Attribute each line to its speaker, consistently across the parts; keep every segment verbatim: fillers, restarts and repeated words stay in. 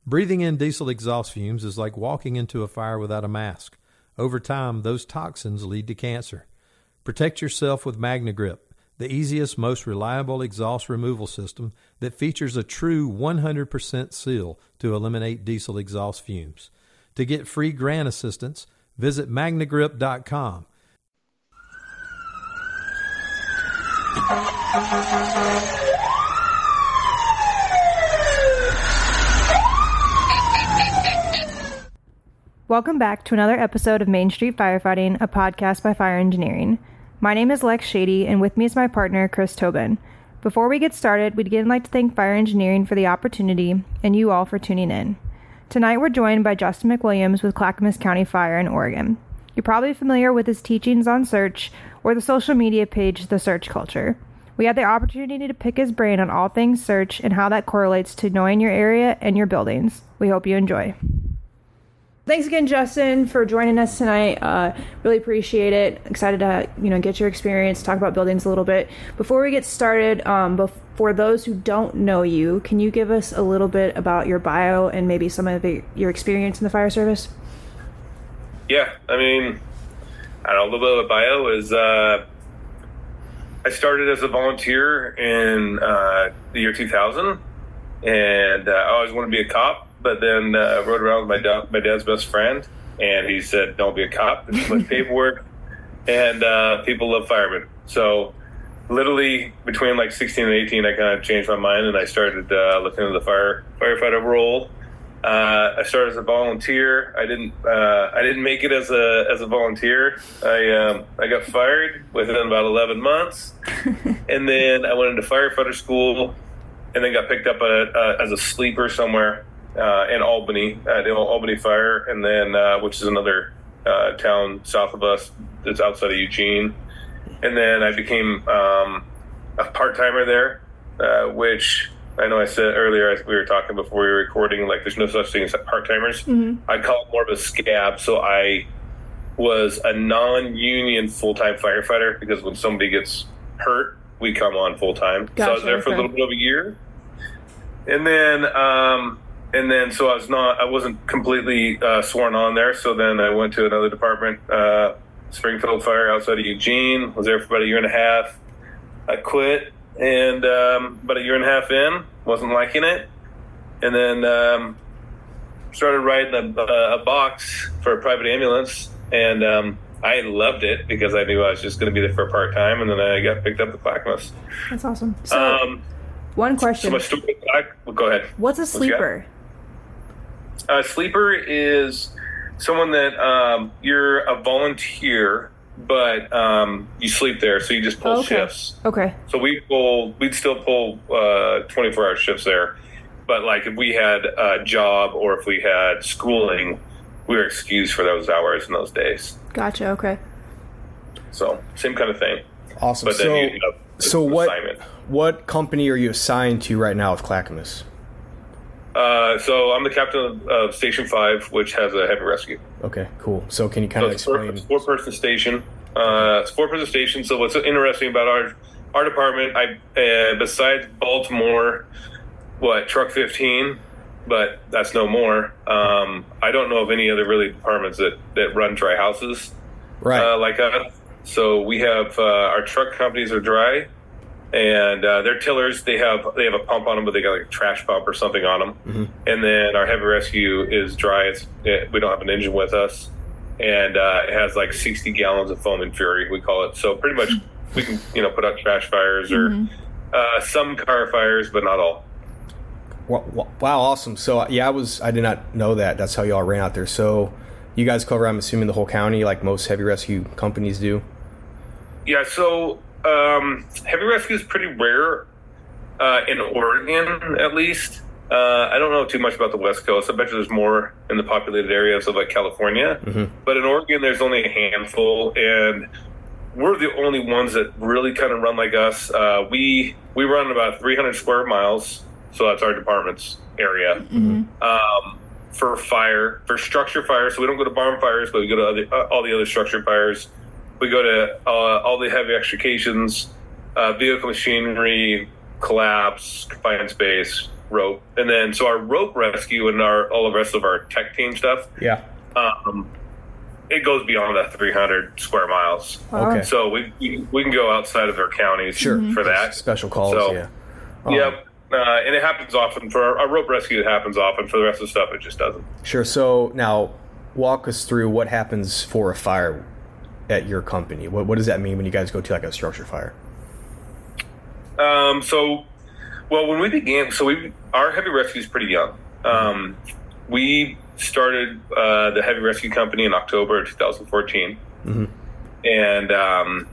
Speaker 1: Breathing in diesel exhaust fumes is like walking into a fire without a mask. Over time, those toxins lead to cancer. Protect yourself with MagnaGrip, the easiest, most reliable exhaust removal system that features a true one hundred percent seal to eliminate diesel exhaust fumes. To get free grant assistance, visit magna grip dot com.
Speaker 2: Welcome back to another episode of Main Street Firefighting, a podcast by Fire Engineering. My name is Lex Shady, and with me is my partner, Chris Tobin. Before we get started, we'd again like to thank Fire Engineering for the opportunity, and you all for tuning in. Tonight we're joined by Justin McWilliams with Clackamas County Fire in Oregon. You're probably familiar with his teachings on search or the social media page, The Search Culture. We had the opportunity to pick his brain on all things search and how that correlates to knowing your area and your buildings. We hope you enjoy. Thanks again, Justin, for joining us tonight. Uh, really appreciate it. Excited to, you know, get your experience, talk about buildings a little bit. Before we get started, um, bef- for those who don't know you, can you give us a little bit about your bio and maybe some of the, your experience in the fire service?
Speaker 3: Yeah, I mean, I don't know, a little bit of a bio is uh, I started as a volunteer in uh, the year two thousand, and uh, I always wanted to be a cop. But then I uh, rode around with my, da- my dad's best friend, and he said, don't be a cop. It's too much paperwork, and uh, people love firemen. So literally between like sixteen and eighteen, I kind of changed my mind, and I started uh, looking into the fire firefighter role. Uh, I started as a volunteer. I didn't uh, I didn't make it as a as a volunteer. I um, I got fired within about eleven months, and then I went into firefighter school, and then got picked up a, a, as a sleeper somewhere. Uh, in Albany, at the Albany Fire, and then uh, which is another uh, town south of us that's outside of Eugene. And then I became um, a part-timer there, uh, which I know I said earlier, we were talking before we were recording, like there's no such thing as part-timers. Mm-hmm. I call it more of a scab. So I was a non-union full-time firefighter because when somebody gets hurt, we come on full-time. Gotcha, so I was there for okay. a little bit of a year. And then... Um, And then, so I was not, I wasn't completely uh, sworn on there. So then I went to another department, uh, Springfield Fire outside of Eugene. Was there for about a year and a half. I quit, and um, about a year and a half in, wasn't liking it. And then um, started riding a, a box for a private ambulance. And um, I loved it because I knew I was just going to be there for part time. And then I got picked up at Clackamas.
Speaker 2: That's awesome. So, um, one question.
Speaker 3: So my story, well, go ahead.
Speaker 2: What's a sleeper?
Speaker 3: A sleeper is someone that um, you're a volunteer, but um, you sleep there, so you just pull
Speaker 2: oh, okay.
Speaker 3: shifts.
Speaker 2: Okay.
Speaker 3: So we pull, we'd still pull uh, twenty-four hour shifts there, but like if we had a job or if we had schooling, we were excused for those hours and those days.
Speaker 2: Gotcha. Okay.
Speaker 3: So same kind of thing.
Speaker 4: Awesome.
Speaker 3: But then
Speaker 4: so,
Speaker 3: you, you know,
Speaker 4: so what? What company are you assigned to right now with Clackamas?
Speaker 3: Uh, so I'm the captain of, of Station Five, which has a heavy rescue.
Speaker 4: Okay, cool. So can you kind
Speaker 3: so
Speaker 4: of explain?
Speaker 3: It's a four, four person station. Uh, it's a four person station. So what's interesting about our our department? I uh, besides Baltimore, what truck fifteen, but that's no more. Um, I don't know of any other really departments that that run dry houses,
Speaker 4: right?
Speaker 3: Uh, like us. So we have uh, our truck companies are dry. And uh, their tillers, they have they have a pump on them, but they got like a trash pump or something on them. Mm-hmm. And then our heavy rescue is dry. It's it, we don't have an engine with us, and uh, it has like sixty gallons of foam and fury, we call it. So pretty much we can you know put out trash fires or mm-hmm. uh, some car fires, but not all.
Speaker 4: Wow, awesome! So yeah, I was I did not know that. That's how y'all ran out there. So you guys cover, I'm assuming, the whole county, like most heavy rescue companies do.
Speaker 3: Yeah. So. Um, heavy rescue is pretty rare uh, in Oregon, at least. Uh, I don't know too much about the West Coast. I bet you there's more in the populated areas of like California. Mm-hmm. But in Oregon, there's only a handful, and we're the only ones that really kind of run like us. Uh, we we run about three hundred square miles, so that's our department's area. Mm-hmm. Um, for fire, for structure fire, so we don't go to barn fires, but we go to other, uh, all the other structure fires. We go to uh, all the heavy extrications, uh, vehicle machinery, collapse, confined space, rope, and then so our rope rescue and our all the rest of our tech team stuff.
Speaker 4: Yeah.
Speaker 3: Um, it goes beyond that three hundred square miles.
Speaker 2: Wow.
Speaker 4: Okay.
Speaker 3: So we, we we can go outside of their counties
Speaker 4: Sure.
Speaker 3: for that.
Speaker 4: Special calls,
Speaker 3: So,
Speaker 4: yeah. Um,
Speaker 3: Yep. Uh, and it happens often. For our, our rope rescue, it happens often. For the rest of the stuff, it just doesn't.
Speaker 4: Sure. So now walk us through what happens for a fire at your company. What, what does that mean when you guys go to like a structure fire?
Speaker 3: Um, so, well, when we began, so we our heavy rescue is pretty young. Um, we started uh, the heavy rescue company in October of twenty fourteen,
Speaker 4: Mm-hmm.
Speaker 3: and um,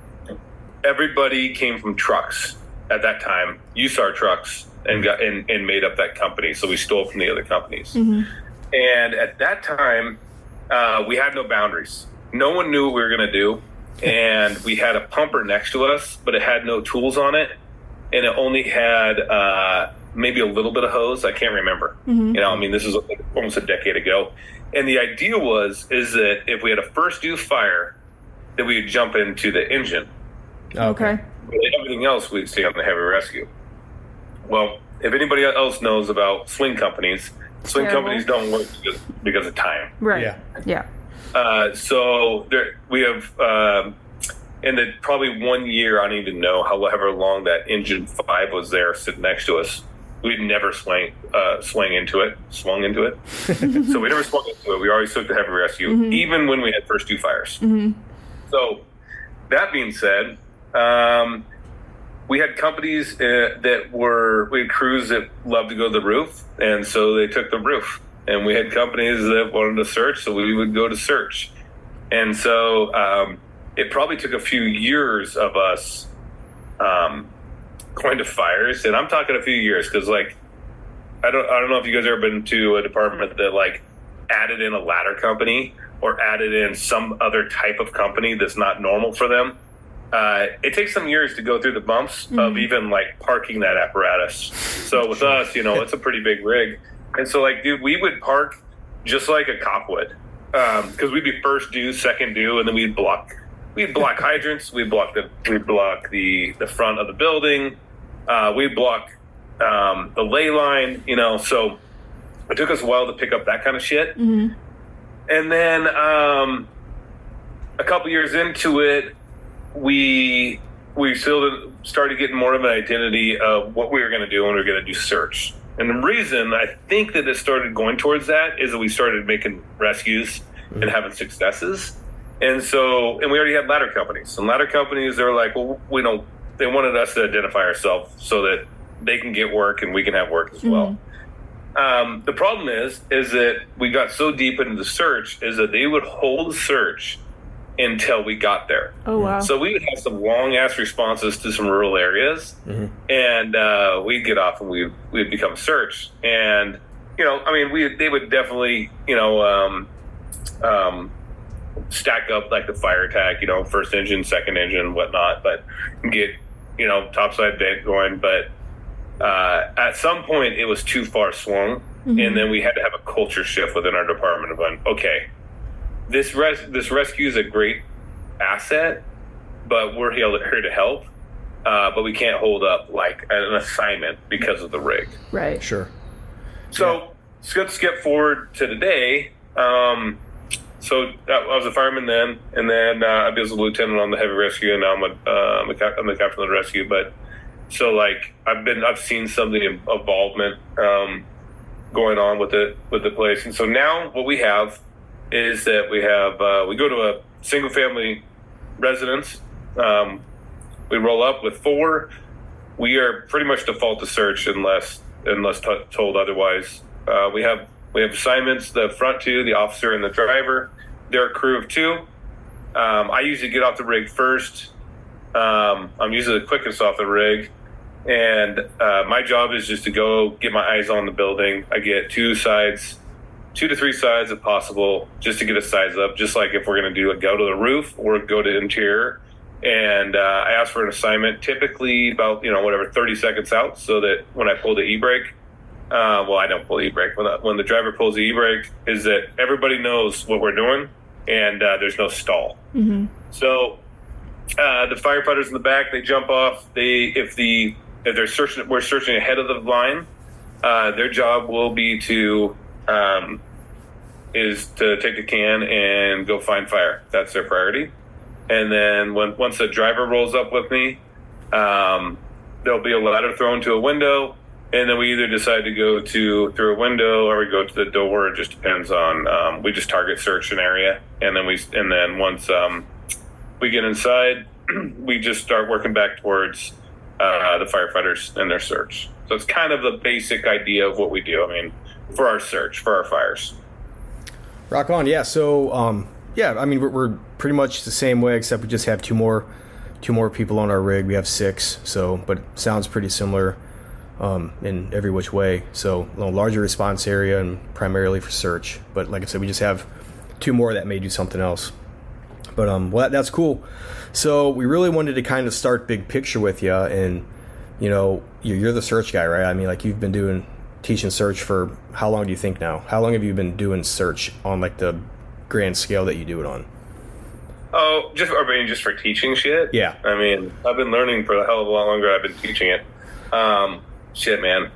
Speaker 3: everybody came from trucks at that time. U S A R trucks, and got and, and made up that company. So we stole from the other companies.
Speaker 2: Mm-hmm.
Speaker 3: And at that time, uh, we had no boundaries. No one knew what we were going to do. And we had a pumper next to us, but it had no tools on it. And it only had uh, maybe a little bit of hose. I can't remember.
Speaker 2: Mm-hmm.
Speaker 3: You know, I mean, this is almost a decade ago. And the idea was, is that if we had a first due fire, that we would jump into the engine.
Speaker 2: Okay.
Speaker 3: But everything else, we'd stay on the heavy rescue. Well, if anybody else knows about swing companies, swing
Speaker 2: Terrible.
Speaker 3: companies don't work because, because of time.
Speaker 2: Right.
Speaker 4: Yeah.
Speaker 2: Yeah.
Speaker 3: Uh, so there, we have, um, in the probably one year, I don't even know however long that engine five was there sitting next to us. We'd never swang, uh, swang into it, swung into it. So we never swung into it. We always took the heavy rescue,
Speaker 2: Mm-hmm.
Speaker 3: even when we had first two fires.
Speaker 2: Mm-hmm.
Speaker 3: So that being said, um, we had companies uh, that were, we had crews that loved to go to the roof, and so they took the roof. And we had companies that wanted to search, so we would go to search. And so um, it probably took a few years of us um, going to fires, and I'm talking a few years because, like, I don't, I don't know if you guys ever been to a department that like added in a ladder company or added in some other type of company that's not normal for them. Uh, it takes some years to go through the bumps mm-hmm. of even like parking that apparatus. So with us, you know, it's a pretty big rig. And so, like, dude, we would park just like a cop would, because um, we'd be first due, second due, and then we'd block. We'd block hydrants. We'd block the. We'd block the the front of the building. Uh, we'd block um, the ley line. You know, so it took us a while to pick up that kind of shit.
Speaker 2: Mm-hmm.
Speaker 3: And then um, a couple years into it, we we still started getting more of an identity of what we were going to do when we were going to do search. And the reason I think that it started going towards that is that we started making rescues mm-hmm. and having successes. And so, and we already had ladder companies. And ladder companies, they were like, well, we don't, they wanted us to identify ourselves so that they can get work and we can have work as mm-hmm. well. Um, the problem is, is that we got so deep into the search is that they would hold the search until we got there.
Speaker 2: Oh, wow.
Speaker 3: So we would have some long-ass responses to some rural areas, mm-hmm. and uh, we'd get off and we'd, we'd become search. And, you know, I mean, we they would definitely, you know, um, um, stack up, like, the fire tag, you know, first engine, second engine, whatnot, but get, you know, topside vent going. But uh, at some point, it was too far swung, mm-hmm. and then we had to have a culture shift within our department of going, okay, This res- this rescue is a great asset, but we're here, here to help. Uh, but we can't hold up like an assignment because of the rig.
Speaker 2: Right.
Speaker 4: Sure.
Speaker 3: So
Speaker 4: yeah.
Speaker 3: let's skip forward to today. Um, so I was a fireman then, and then uh, I was a lieutenant on the heavy rescue, and now I'm, a, uh, I'm, a cap- I'm the captain of the rescue. But so like I've been, I've seen some of the involvement um, going on with it with the place, and so now what we have is that we have uh, we go to a single family residence. Um, we roll up with four. We are pretty much default to search unless unless t- told otherwise. Uh, we have we have assignments. The front two, the officer and the driver. They're a crew of two. Um, I usually get off the rig first. Um, I'm usually the quickest off the rig, and uh, my job is just to go get my eyes on the building. I get two sides. Two to three sides if possible, just to get a size up, just like if we're going to do a go to the roof or go to interior. And uh, I ask for an assignment, typically about, you know, whatever, thirty seconds out, so that when I pull the e-brake, uh, well, I don't pull the e-brake. When the, when the driver pulls the e-brake, is that everybody knows what we're doing, and uh, there's no stall.
Speaker 2: Mm-hmm.
Speaker 3: So uh, the firefighters in the back, they jump off. They if the if they're searching, we're searching ahead of the line. uh, their job will be to um, is to take the can and go find fire. That's their priority. And then when once the driver rolls up with me, um, there'll be a ladder thrown to a window, and then we either decide to go to through a window or we go to the door. It just depends on. Um, we just target search an area, and then we and then once um, we get inside, we just start working back towards uh, the firefighters and their search. So it's kind of the basic idea of what we do. I mean, for our search, for our fires.
Speaker 4: Rock on, yeah. So, um, yeah, I mean, we're, we're pretty much the same way, except we just have two more, two more people on our rig. We have six, so but sounds pretty similar um, in every which way. So, a larger response area and primarily for search. But like I said, we just have two more that may do something else. But um, well, that, that's cool. So we really wanted to kind of start big picture with you, and you know, you're, you're the search guy, right? I mean, like you've been doing. Teaching search for how long do you think now? How long have you been doing search on like the grand scale that you do it on?
Speaker 3: Oh, just I mean, just for teaching shit.
Speaker 4: Yeah.
Speaker 3: I mean, I've been learning for a hell of a lot longer. I've been teaching it. Um, shit, man.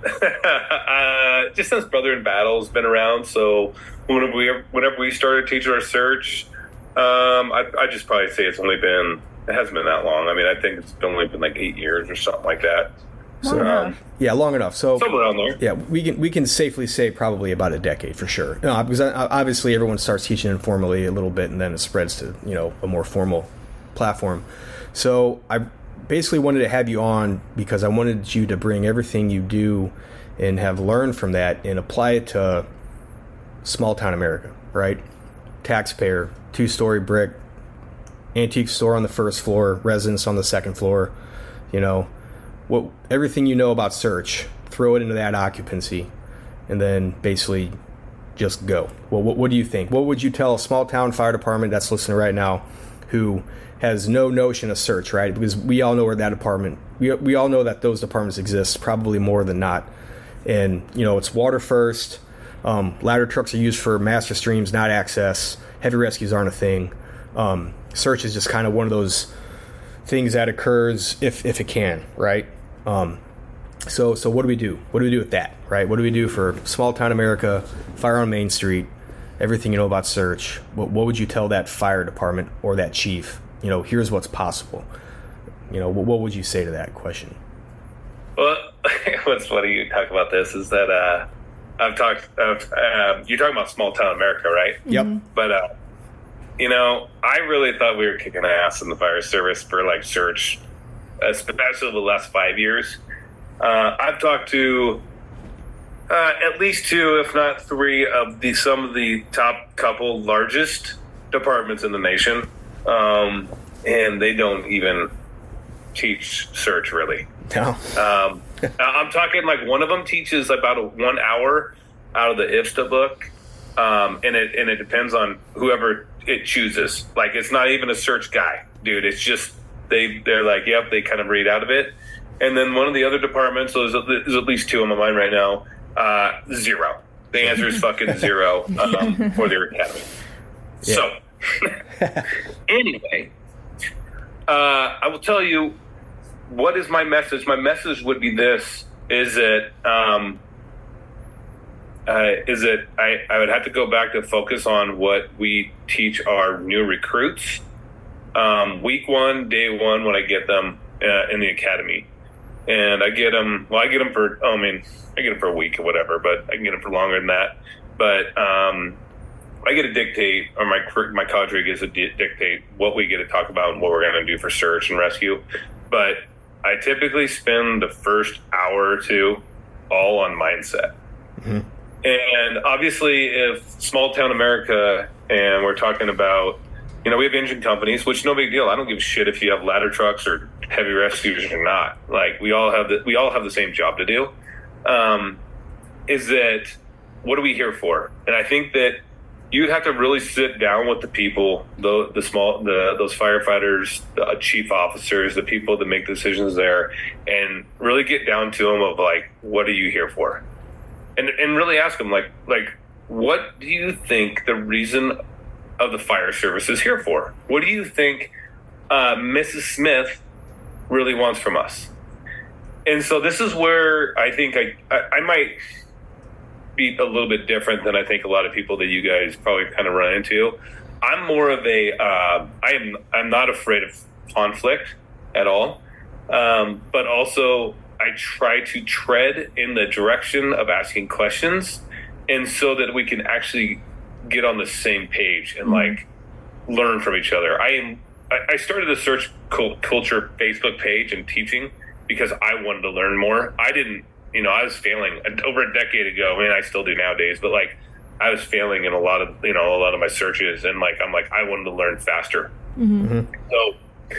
Speaker 3: uh, just since Brother in Battle's been around. So whenever we whenever we started teaching our search, um, I I just probably say it's only been it hasn't been that long. I mean, I think it's only been like eight years or something like that.
Speaker 2: So,
Speaker 3: um,
Speaker 4: yeah, long enough. So
Speaker 3: somewhere around there.
Speaker 4: Yeah, we can we can safely say probably about a decade for sure. No, because obviously everyone starts teaching informally a little bit, and then it spreads to you know a more formal platform. So I basically wanted to have you on because I wanted you to bring everything you do and have learned from that and apply it to small town America, right? Taxpayer, two-story brick, antique store on the first floor, residence on the second floor, you know. What everything you know about search, throw it into that occupancy, and then basically just go. Well, what, what do you think? What would you tell a small town fire department that's listening right now, who has no notion of search, right? Because we all know where that department, we we all know that those departments exist, probably more than not. And you know, it's water first. Um, ladder trucks are used for master streams, not access. Heavy rescues aren't a thing. Um, search is just kind of one of those things that occurs if if it can, right? Um, so so what do we do? What do we do with that, right? What do we do for small town America, fire on Main Street, everything you know about search? What, what would you tell that fire department or that chief? You know, here's what's possible. You know, what, what would you say to that question?
Speaker 3: Well, what's funny you talk about this is that uh, I've talked. I've, uh, you're talking about small town America, right?
Speaker 4: Yep.
Speaker 3: But uh, you know, I really thought we were kicking ass in the fire service for like search, especially the last five years. Uh, I've talked to uh, at least two, if not three, of the some of the top couple largest departments in the nation, um, and they don't even teach search really.
Speaker 4: No.
Speaker 3: Um, I'm talking like one of them teaches about a one hour out of the I F S T A book, um, and it and it depends on whoever it chooses. Like it's not even a search guy, dude. It's just they they're like, yep, they kind of read out of it. And then one of the other departments, so there's, there's at least two on my mind right now. Uh, zero. The answer is fucking zero um, for their academy. Yeah. So anyway, uh, I will tell you. What is my message? My message would be this: is it, um, uh, is it? I, I would have to go back to focus on what we teach our new recruits. Um, week one, day one, when I get them uh, in the academy, and I get them. Well, I get them for. Oh, I mean, I get them for a week or whatever, but I can get them for longer than that. But um, I get to dictate, or my my cadre gets to dictate what we get to talk about and what we're going to do for search and rescue. But I typically spend the first hour or two all on mindset. Mm-hmm. And obviously, if small town America, and we're talking about, you know, we have engine companies, which no big deal. I don't give a shit if you have ladder trucks or heavy rescues or not. Like we all have the we all have the same job to do. Um, is that what are we here for? And I think that you'd have to really sit down with the people, the the small, the those firefighters, the chief officers, the people that make decisions there, and really get down to them of like, what are you here for? And and really ask them like like, what do you think the reason of the fire service is here for? What do you think uh, Missus Smith really wants from us? and so this is where I think I, I, I might be a little bit different than I think a lot of people that you guys probably kind of run into. I'm more of a, uh, I am, I'm not afraid of conflict at all. Um, but also I try to tread in the direction of asking questions, and so that we can actually get on the same page and like learn from each other. I am, I started a search culture Facebook page and teaching because I wanted to learn more. I didn't, you know, I was failing over a decade ago. I mean, I still do nowadays, but like I was failing in a lot of, you know, a lot of my searches, and like, I'm like, I wanted to learn faster. Mm-hmm. So,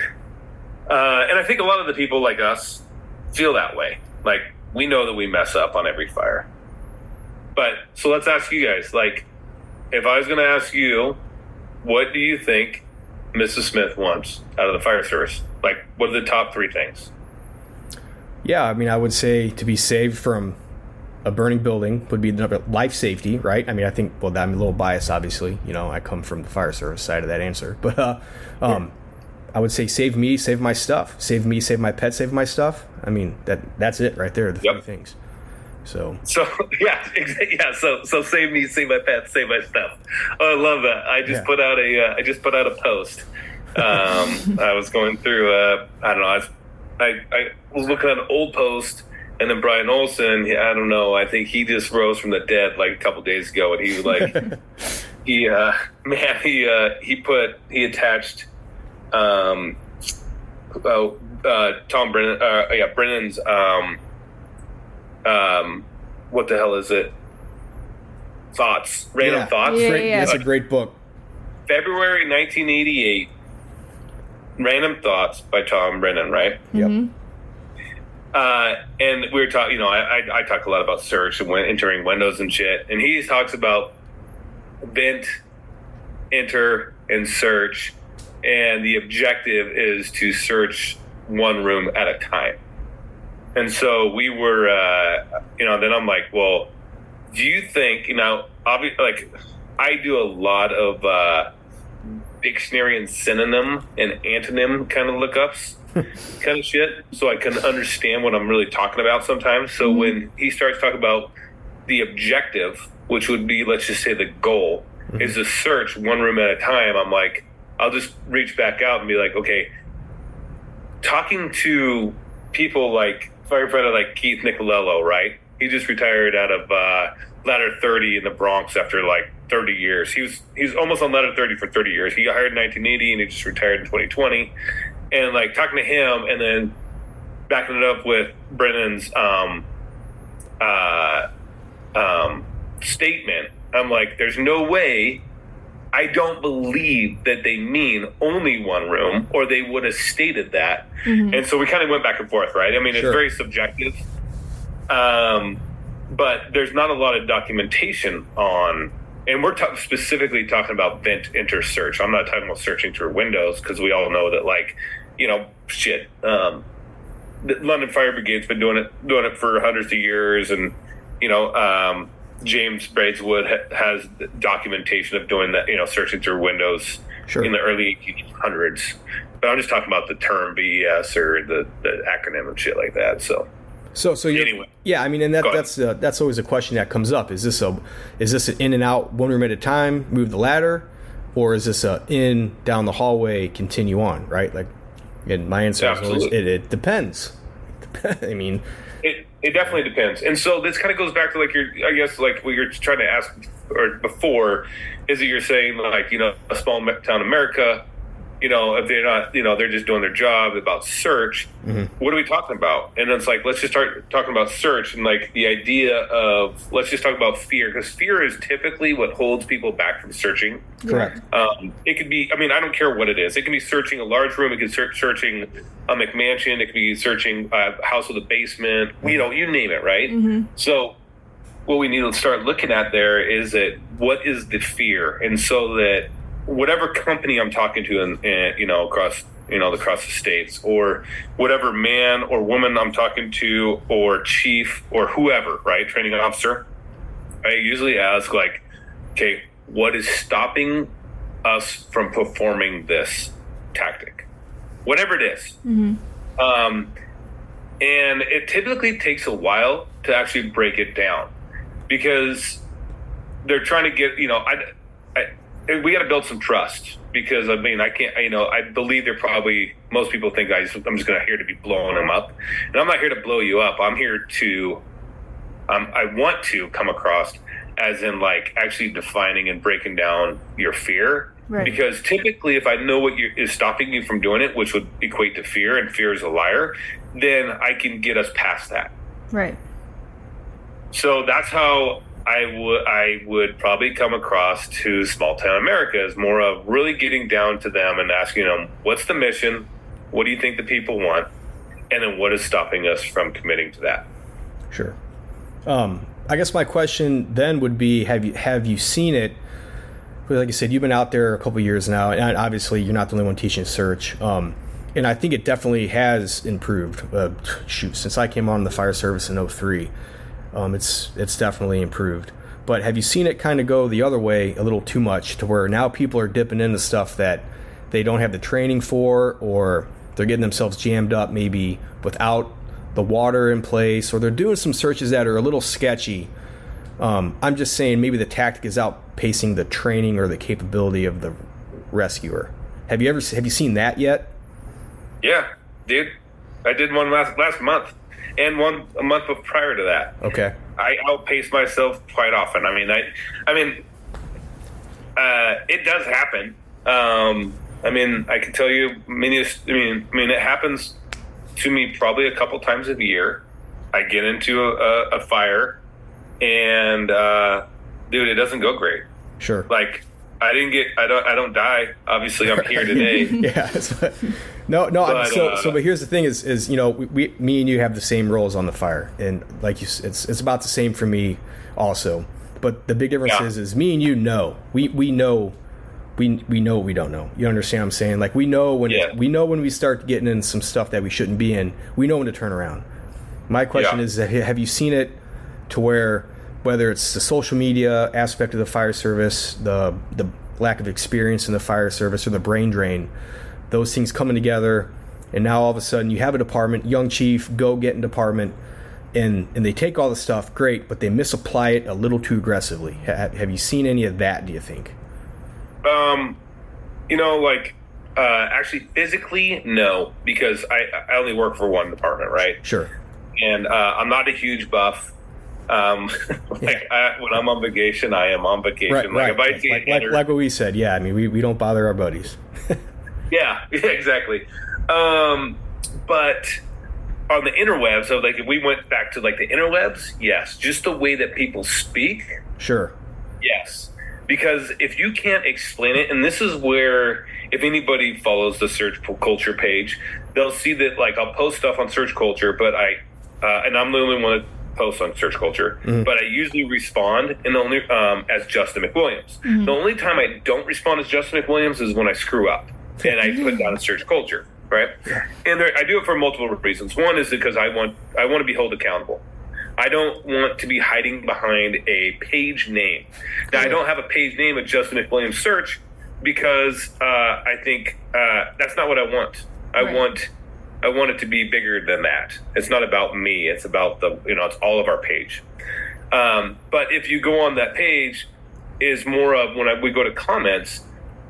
Speaker 3: uh, and I think a lot of the people like us feel that way. Like, we know that we mess up on every fire. But so let's ask you guys, like, if I was going to ask you, what do you think Missus Smith wants out of the fire service? Like, what are the top three things?
Speaker 4: Yeah, I mean, I would say to be saved from a burning building would be another life safety, right? I mean, I think, well, I'm a little biased, obviously. You know, I come from the fire service side of that answer. But uh, um, yeah. I would say save me, save my stuff. Save me, save my pet, save my stuff. I mean, that that's it right there, the yep. three things. So,
Speaker 3: so yeah, yeah. So, so save me, save my pets, save my stuff. Oh, I love that. I just yeah. put out a, uh, I just put out a post. Um, I was going through, uh, I don't know, I was, I, I was looking at an old post, and then Brian Olson, I don't know, I think he just rose from the dead like a couple days ago, and he was like, he, uh, man, he, uh, he put, he attached, um, oh, uh, Tom Brennan, uh, yeah, Brennan's, um, um, what the hell is it? Thoughts, random
Speaker 4: yeah.
Speaker 3: thoughts.
Speaker 2: Yeah,
Speaker 4: great,
Speaker 2: yeah.
Speaker 4: That's a great book.
Speaker 3: February nineteen eighty-eight. Random Thoughts by Tom Brennan, right?
Speaker 2: Mm-hmm.
Speaker 4: Yep.
Speaker 3: Uh, and we were talking, you know, I, I I talk a lot about search and when entering windows and shit, and he talks about vent, enter, and search, and the objective is to search one room at a time. And so we were, uh, you know, then I'm like, well, do you think, you know, obviously, like, I do a lot of uh, dictionary and synonym and antonym kind of lookups, kind of shit, so I can understand what I'm really talking about sometimes. So mm-hmm. when he starts talking about the objective, which would be, let's just say the goal, mm-hmm. is to search one room at a time, I'm like, I'll just reach back out and be like, okay, talking to people like firefighter like Keith Nicolello, right? He just retired out of uh, Ladder thirty in the Bronx after like thirty years. He was he was almost on Ladder thirty for thirty years. He got hired in nineteen eighty and he just retired in twenty twenty. And like talking to him and then backing it up with Brennan's um, uh, um, statement, I'm like, there's no way. I don't believe that they mean only one room, or they would have stated that. Mm-hmm. And so we kind of went back and forth, right? I mean, it's sure. very subjective. Um, but there's not a lot of documentation on, and we're ta- specifically talking about vent enter search. I'm not talking about searching through windows, because we all know that, like, you know, shit. Um, the London Fire Brigade's been doing it, doing it for hundreds of years, and you know, um, James Braidwood ha- has documentation of doing that, you know, searching through windows sure. in the early eighteen hundreds. But I'm just talking about the term B E S or the, the acronym and shit like that. So,
Speaker 4: so, so
Speaker 3: anyway,
Speaker 4: yeah, I mean, and that, that's uh, that's always a question that comes up. Is this a is this an in and out, one room at a time, move the ladder, or is this a in down the hallway, continue on, right? Like, and my answer yeah, is always it, it depends. I mean.
Speaker 3: It it definitely depends. And so this kind of goes back to like your, I guess, like what you're trying to ask or before, is that you're saying like, you know, a small town America, you know, if they're not, you know, they're just doing their job about search, mm-hmm. what are we talking about? And it's like, let's just start talking about search and like the idea of, let's just talk about fear, because fear is typically what holds people back from searching.
Speaker 4: Correct.
Speaker 3: Um, it could be, I mean, I don't care what it is. It can be searching a large room. It can be search, searching a McMansion. It could be searching a house with a basement, mm-hmm. you know, you name it, right? Mm-hmm. So what we need to start looking at there is that what is the fear? And so that whatever company I'm talking to, in, in, you know, across, you know, across the states, or whatever man or woman I'm talking to, or chief or whoever, right, training officer, I usually ask like, okay, what is stopping us from performing this tactic, whatever it is. Mm-hmm. Um, And it typically takes a while to actually break it down because they're trying to get, you know, I, I we got to build some trust because, I mean, I can't, you know, I believe they're probably, most people think I just, I'm just going to here to be blowing them up. And I'm not here to blow you up. I'm here to, um, I want to come across as in like actually defining and breaking down your fear. Right. Because typically if I know what you, is stopping you from doing it, which would equate to fear, and fear is a liar, then I can get us past that.
Speaker 2: Right.
Speaker 3: So that's how I would I would probably come across to small town America, is more of really getting down to them and asking them, what's the mission? What do you think the people want? And then what is stopping us from committing to that?
Speaker 4: Sure. Um, I guess my question then would be, have you have you seen it? Like you said, you've been out there a couple of years now, and obviously you're not the only one teaching search. Um, and I think it definitely has improved. Uh, shoot, since I came on the fire service in oh three, um, it's it's definitely improved. But have you seen it kind of go the other way a little too much, to where now people are dipping into stuff that they don't have the training for, or they're getting themselves jammed up maybe without the water in place, or they're doing some searches that are a little sketchy? Um, I'm just saying maybe the tactic is outpacing the training or the capability of the rescuer. Have you ever have you seen that yet?
Speaker 3: Yeah, dude. I did one last last month, and one a month prior to that.
Speaker 4: Okay.
Speaker 3: I outpace myself quite often. I mean, I, I mean, uh, it does happen. Um, I mean, I can tell you, many. I mean, I mean, it happens to me probably a couple times a year. I get into a, a fire. And uh, dude, it doesn't go great.
Speaker 4: Sure.
Speaker 3: Like I didn't get, I don't, I don't die. Obviously, I'm here today.
Speaker 4: yeah. So, no, no.
Speaker 3: But,
Speaker 4: so,
Speaker 3: uh,
Speaker 4: so, but here's the thing: is, is you know, we, we, me and you have the same roles on the fire, and like you, it's, it's about the same for me, also. But the big difference
Speaker 3: yeah.
Speaker 4: is, is me and you know, we, we know, we, we know what we don't know. You understand what I'm saying? Like we know when,
Speaker 3: yeah.
Speaker 4: we know when we start getting in some stuff that we shouldn't be in. We know when to turn around. My question
Speaker 3: yeah.
Speaker 4: is that have you seen it to where, whether it's the social media aspect of the fire service, the the lack of experience in the fire service, or the brain drain, those things coming together, and now all of a sudden you have a department, young chief, go get in department, and, and they take all the stuff, great, but they misapply it a little too aggressively. Have, have you seen any of that, do you think?
Speaker 3: Um, you know, like, uh, actually physically, no, because I, I only work for one department, right?
Speaker 4: Sure.
Speaker 3: And uh, I'm not a huge buff. Um, like
Speaker 4: yeah.
Speaker 3: I, when I'm on vacation, I am on vacation.
Speaker 4: Right,
Speaker 3: like,
Speaker 4: right.
Speaker 3: If I see
Speaker 4: like,
Speaker 3: a
Speaker 4: like,
Speaker 3: hitter,
Speaker 4: like what we said, yeah. I mean, we, we don't bother our buddies.
Speaker 3: yeah, yeah, exactly. Um, but on the interwebs, so like if we went back to like the interwebs, yes, just the way that people speak.
Speaker 4: Sure.
Speaker 3: Yes. Because if you can't explain it, and this is where, if anybody follows the search culture page, they'll see that, like, I'll post stuff on search culture, but I, uh, and I'm the only one that posts on search culture, mm-hmm. but I usually respond in the only um, as Justin McWilliams. Mm-hmm. The only time I don't respond as Justin McWilliams is when I screw up and I put down a search culture, right? And there, I do it for multiple reasons. One is because I want I want to be held accountable. I don't want to be hiding behind a page name. Now, I don't have a page name of Justin McWilliams Search because uh, I think uh, that's not what I want. I right. want I want it to be bigger than that. It's not about me. It's about the, you know, it's all of our page. Um, but if you go on that page, is more of when I, we go to comments,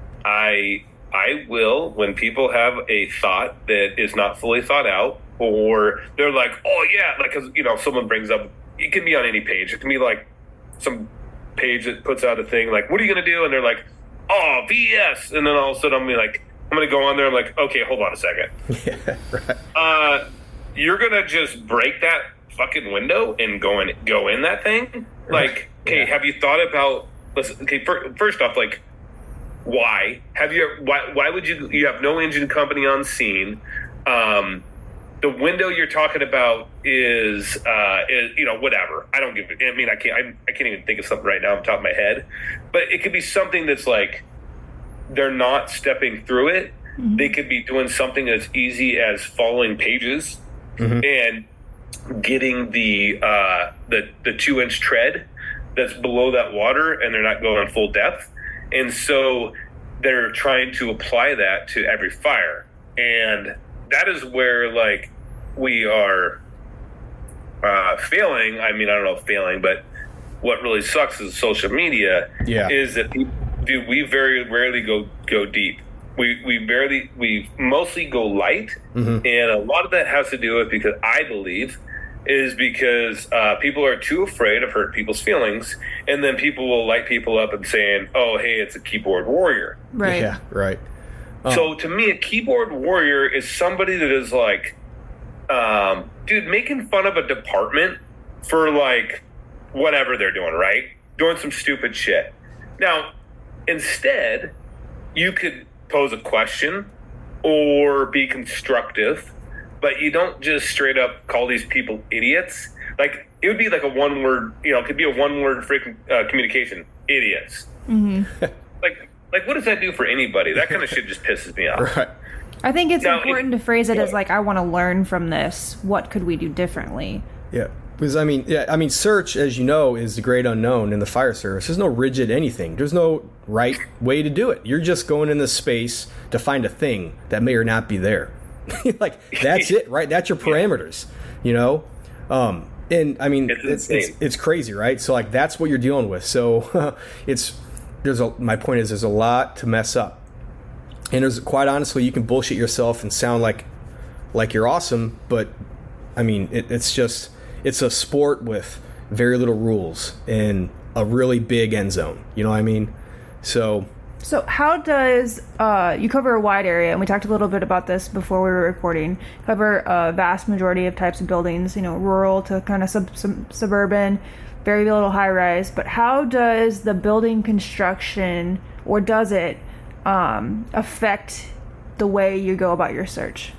Speaker 3: I I will, when people have a thought that is not fully thought out, or they're like, oh yeah, like, cause you know, someone brings up, it can be on any page. It can be like some page that puts out a thing like, what are you going to do? And they're like, oh, V S. And then all of a sudden I'm like, I'm going to go on there. I'm like, okay, hold on a second.
Speaker 4: Yeah, right.
Speaker 3: Uh, you're going to just break that fucking window and go in, go in that thing. Like, okay, yeah. Have you thought about, listen, okay, first off, like, why have you, why, why would you, you have no engine company on scene. Um, The window you're talking about is, uh, is, you know, whatever. I don't give it. I mean, I can't. I, I can't even think of something right now on the top of my head. But it could be something that's like they're not stepping through it. Mm-hmm. They could be doing something as easy as following pages mm-hmm. and getting the uh, the the two inch tread that's below that water, and they're not going full depth. And so they're trying to apply that to every fire, and that is where, like, we are uh, failing, I mean, I don't know if failing, but what really sucks is social media
Speaker 4: yeah.
Speaker 3: is that, dude, we very rarely go, go deep. We we barely, we mostly go light, mm-hmm. and a lot of that has to do with, because I believe, is because uh, people are too afraid of hurt people's feelings, and then people will light people up and saying, oh, hey, it's a keyboard warrior.
Speaker 2: Right.
Speaker 4: Yeah, right. Um,
Speaker 3: so to me, a keyboard warrior is somebody that is like, um, dude, making fun of a department for like whatever they're doing, right? Doing some stupid shit. Now, instead, you could pose a question or be constructive, but you don't just straight up call these people idiots. Like, it would be like a one word, you know, it could be a one word freaking uh, communication. Idiots.
Speaker 2: Mm-hmm.
Speaker 3: like, like, what does that do for anybody? That kind of shit just pisses me off.
Speaker 4: Right.
Speaker 2: I think it's
Speaker 3: now,
Speaker 2: important
Speaker 3: it,
Speaker 2: to phrase it
Speaker 3: yeah.
Speaker 2: as like, I want to learn from this. What could we do differently?
Speaker 4: Yeah. Because, I mean, yeah, I mean, search, as you know, is the great unknown in the fire service. There's no rigid anything. There's no right way to do it. You're just going in the space to find a thing that may or not be there. Like, that's it, right? That's your parameters, you know? Um, and, I mean,
Speaker 3: it's,
Speaker 4: it's, it's, it's crazy, right? So, like, that's what you're dealing with. So, it's, there's a, my point is there's a lot to mess up. And there's, quite honestly, you can bullshit yourself and sound like, like you're awesome, but, I mean, it, it's just... It's a sport with very little rules and a really big end zone. You know what I mean? So,
Speaker 2: so how does uh, you cover a wide area? And we talked a little bit about this before we were recording. Cover a vast majority of types of buildings. You know, rural to kind of sub, sub, suburban, very little high rise. But how does the building construction, or does it um, affect the way you go about your search?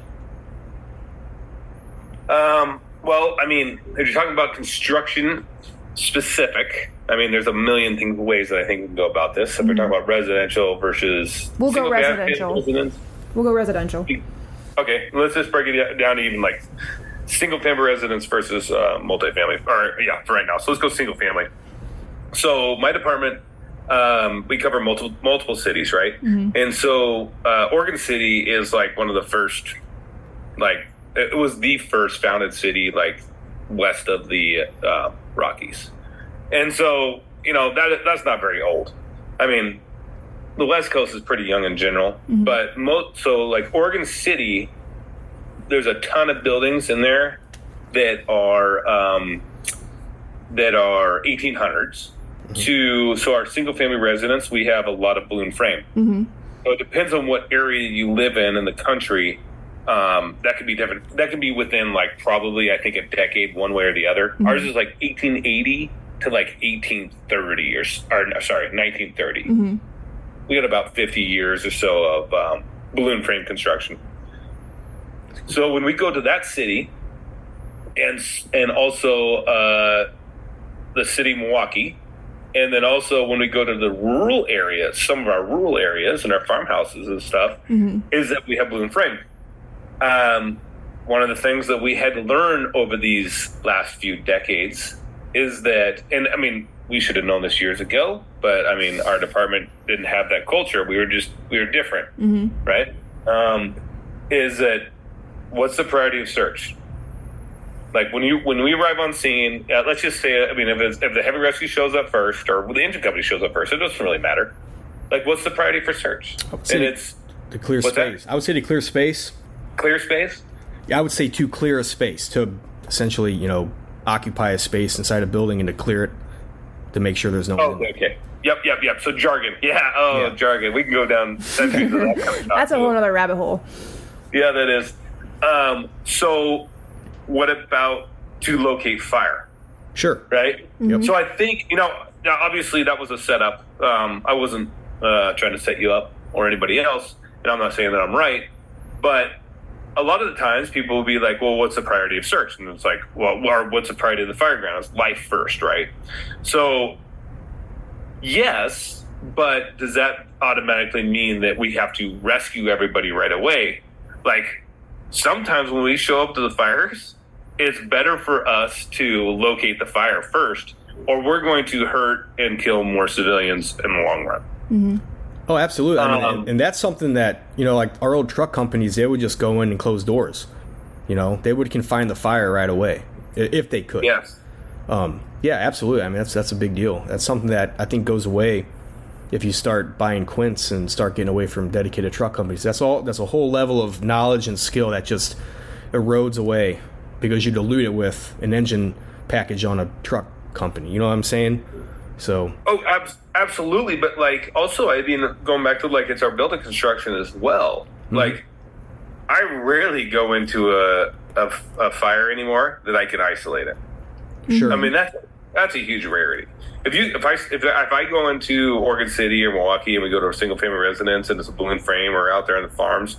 Speaker 3: Um. Well, I mean, if you're talking about construction specific, I mean, there's a million things, ways that I think we can go about this. If mm-hmm. we're talking about residential versus
Speaker 2: we'll go residential.
Speaker 3: Residence.
Speaker 2: We'll go residential.
Speaker 3: Okay, let's just break it down to even like single family residence versus uh, multifamily. Or yeah, for right now. So let's go single family. So my department, um, we cover multiple multiple cities, right? Mm-hmm. And so uh, Oregon City is like one of the first, like. It was the first founded city, like, west of the uh, Rockies. And so, you know, that that's not very old. I mean, the West Coast is pretty young in general. Mm-hmm. But, mo- so, like, Oregon City, there's a ton of buildings in there that are um, that are eighteen hundreds. Mm-hmm. To So our single-family residents, we have a lot of balloon frame. Mm-hmm. So it depends on what area you live in in the country. Um, that could be different. That could be within like probably I think a decade, one way or the other. Mm-hmm. Ours is like eighteen eighty to like eighteen thirty or, or sorry, nineteen thirty. Mm-hmm. We got about fifty years or so of um, balloon frame construction. So when we go to that city, and and also uh, the city of Milwaukee, and then also when we go to the rural areas, some of our rural areas and our farmhouses and stuff, mm-hmm. is that we have balloon frame. Um, one of the things that we had to learn over these last few decades is that, and I mean, we should have known this years ago, but I mean, our department didn't have that culture. We were just, we were different, mm-hmm. right? Um, is that what's the priority of search? Like when you, when we arrive on scene, uh, let's just say, I mean, if it's, if the heavy rescue shows up first or the engine company shows up first, it doesn't really matter. Like, what's the priority for search? And it's
Speaker 4: to clear space. That? I would say to clear space.
Speaker 3: Clear space?
Speaker 4: Yeah, I would say to clear a space, to essentially, you know, occupy a space inside a building and to clear it to make sure there's no...
Speaker 3: Oh, okay, okay. Yep, yep, yep. So jargon. Yeah, oh, yeah. Jargon. We can go down centuries of that kind of stuff.
Speaker 2: That's a whole other rabbit hole.
Speaker 3: Yeah, that is. Um, so what about to locate fire?
Speaker 4: Sure.
Speaker 3: Right? Mm-hmm. So I think, you know, obviously that was a setup. Um, I wasn't uh, trying to set you up or anybody else, and I'm not saying that I'm right, but a lot of the times people will be like, well, what's the priority of search? And it's like, well, or what's the priority of the fire ground? It's life first, right? So, yes, but does that automatically mean that we have to rescue everybody right away? Like, sometimes when we show up to the fires, it's better for us to locate the fire first, or we're going to hurt and kill more civilians in the long run.
Speaker 4: Mm-hmm. Oh, absolutely. I mean,
Speaker 3: Um,
Speaker 4: and, and that's something that, you know, like our old truck companies, they would just go in and close doors. You know, they would confine the fire right away if they could.
Speaker 3: Yes.
Speaker 4: Um, yeah, absolutely. I mean, that's that's a big deal. That's something that I think goes away if you start buying quints and start getting away from dedicated truck companies. That's all. That's a whole level of knowledge and skill that just erodes away because you dilute it with an engine package on a truck company. You know what I'm saying? So.
Speaker 3: Oh, ab- absolutely. But like, also, I mean, going back to like it's our building construction as well. Mm-hmm. Like, I rarely go into a, a a fire anymore that I can isolate it.
Speaker 4: Sure.
Speaker 3: I mean, that's that's a huge rarity. If you if I if, if I go into Oregon City or Milwaukee and we go to a single family residence and it's a balloon frame or out there on the farms,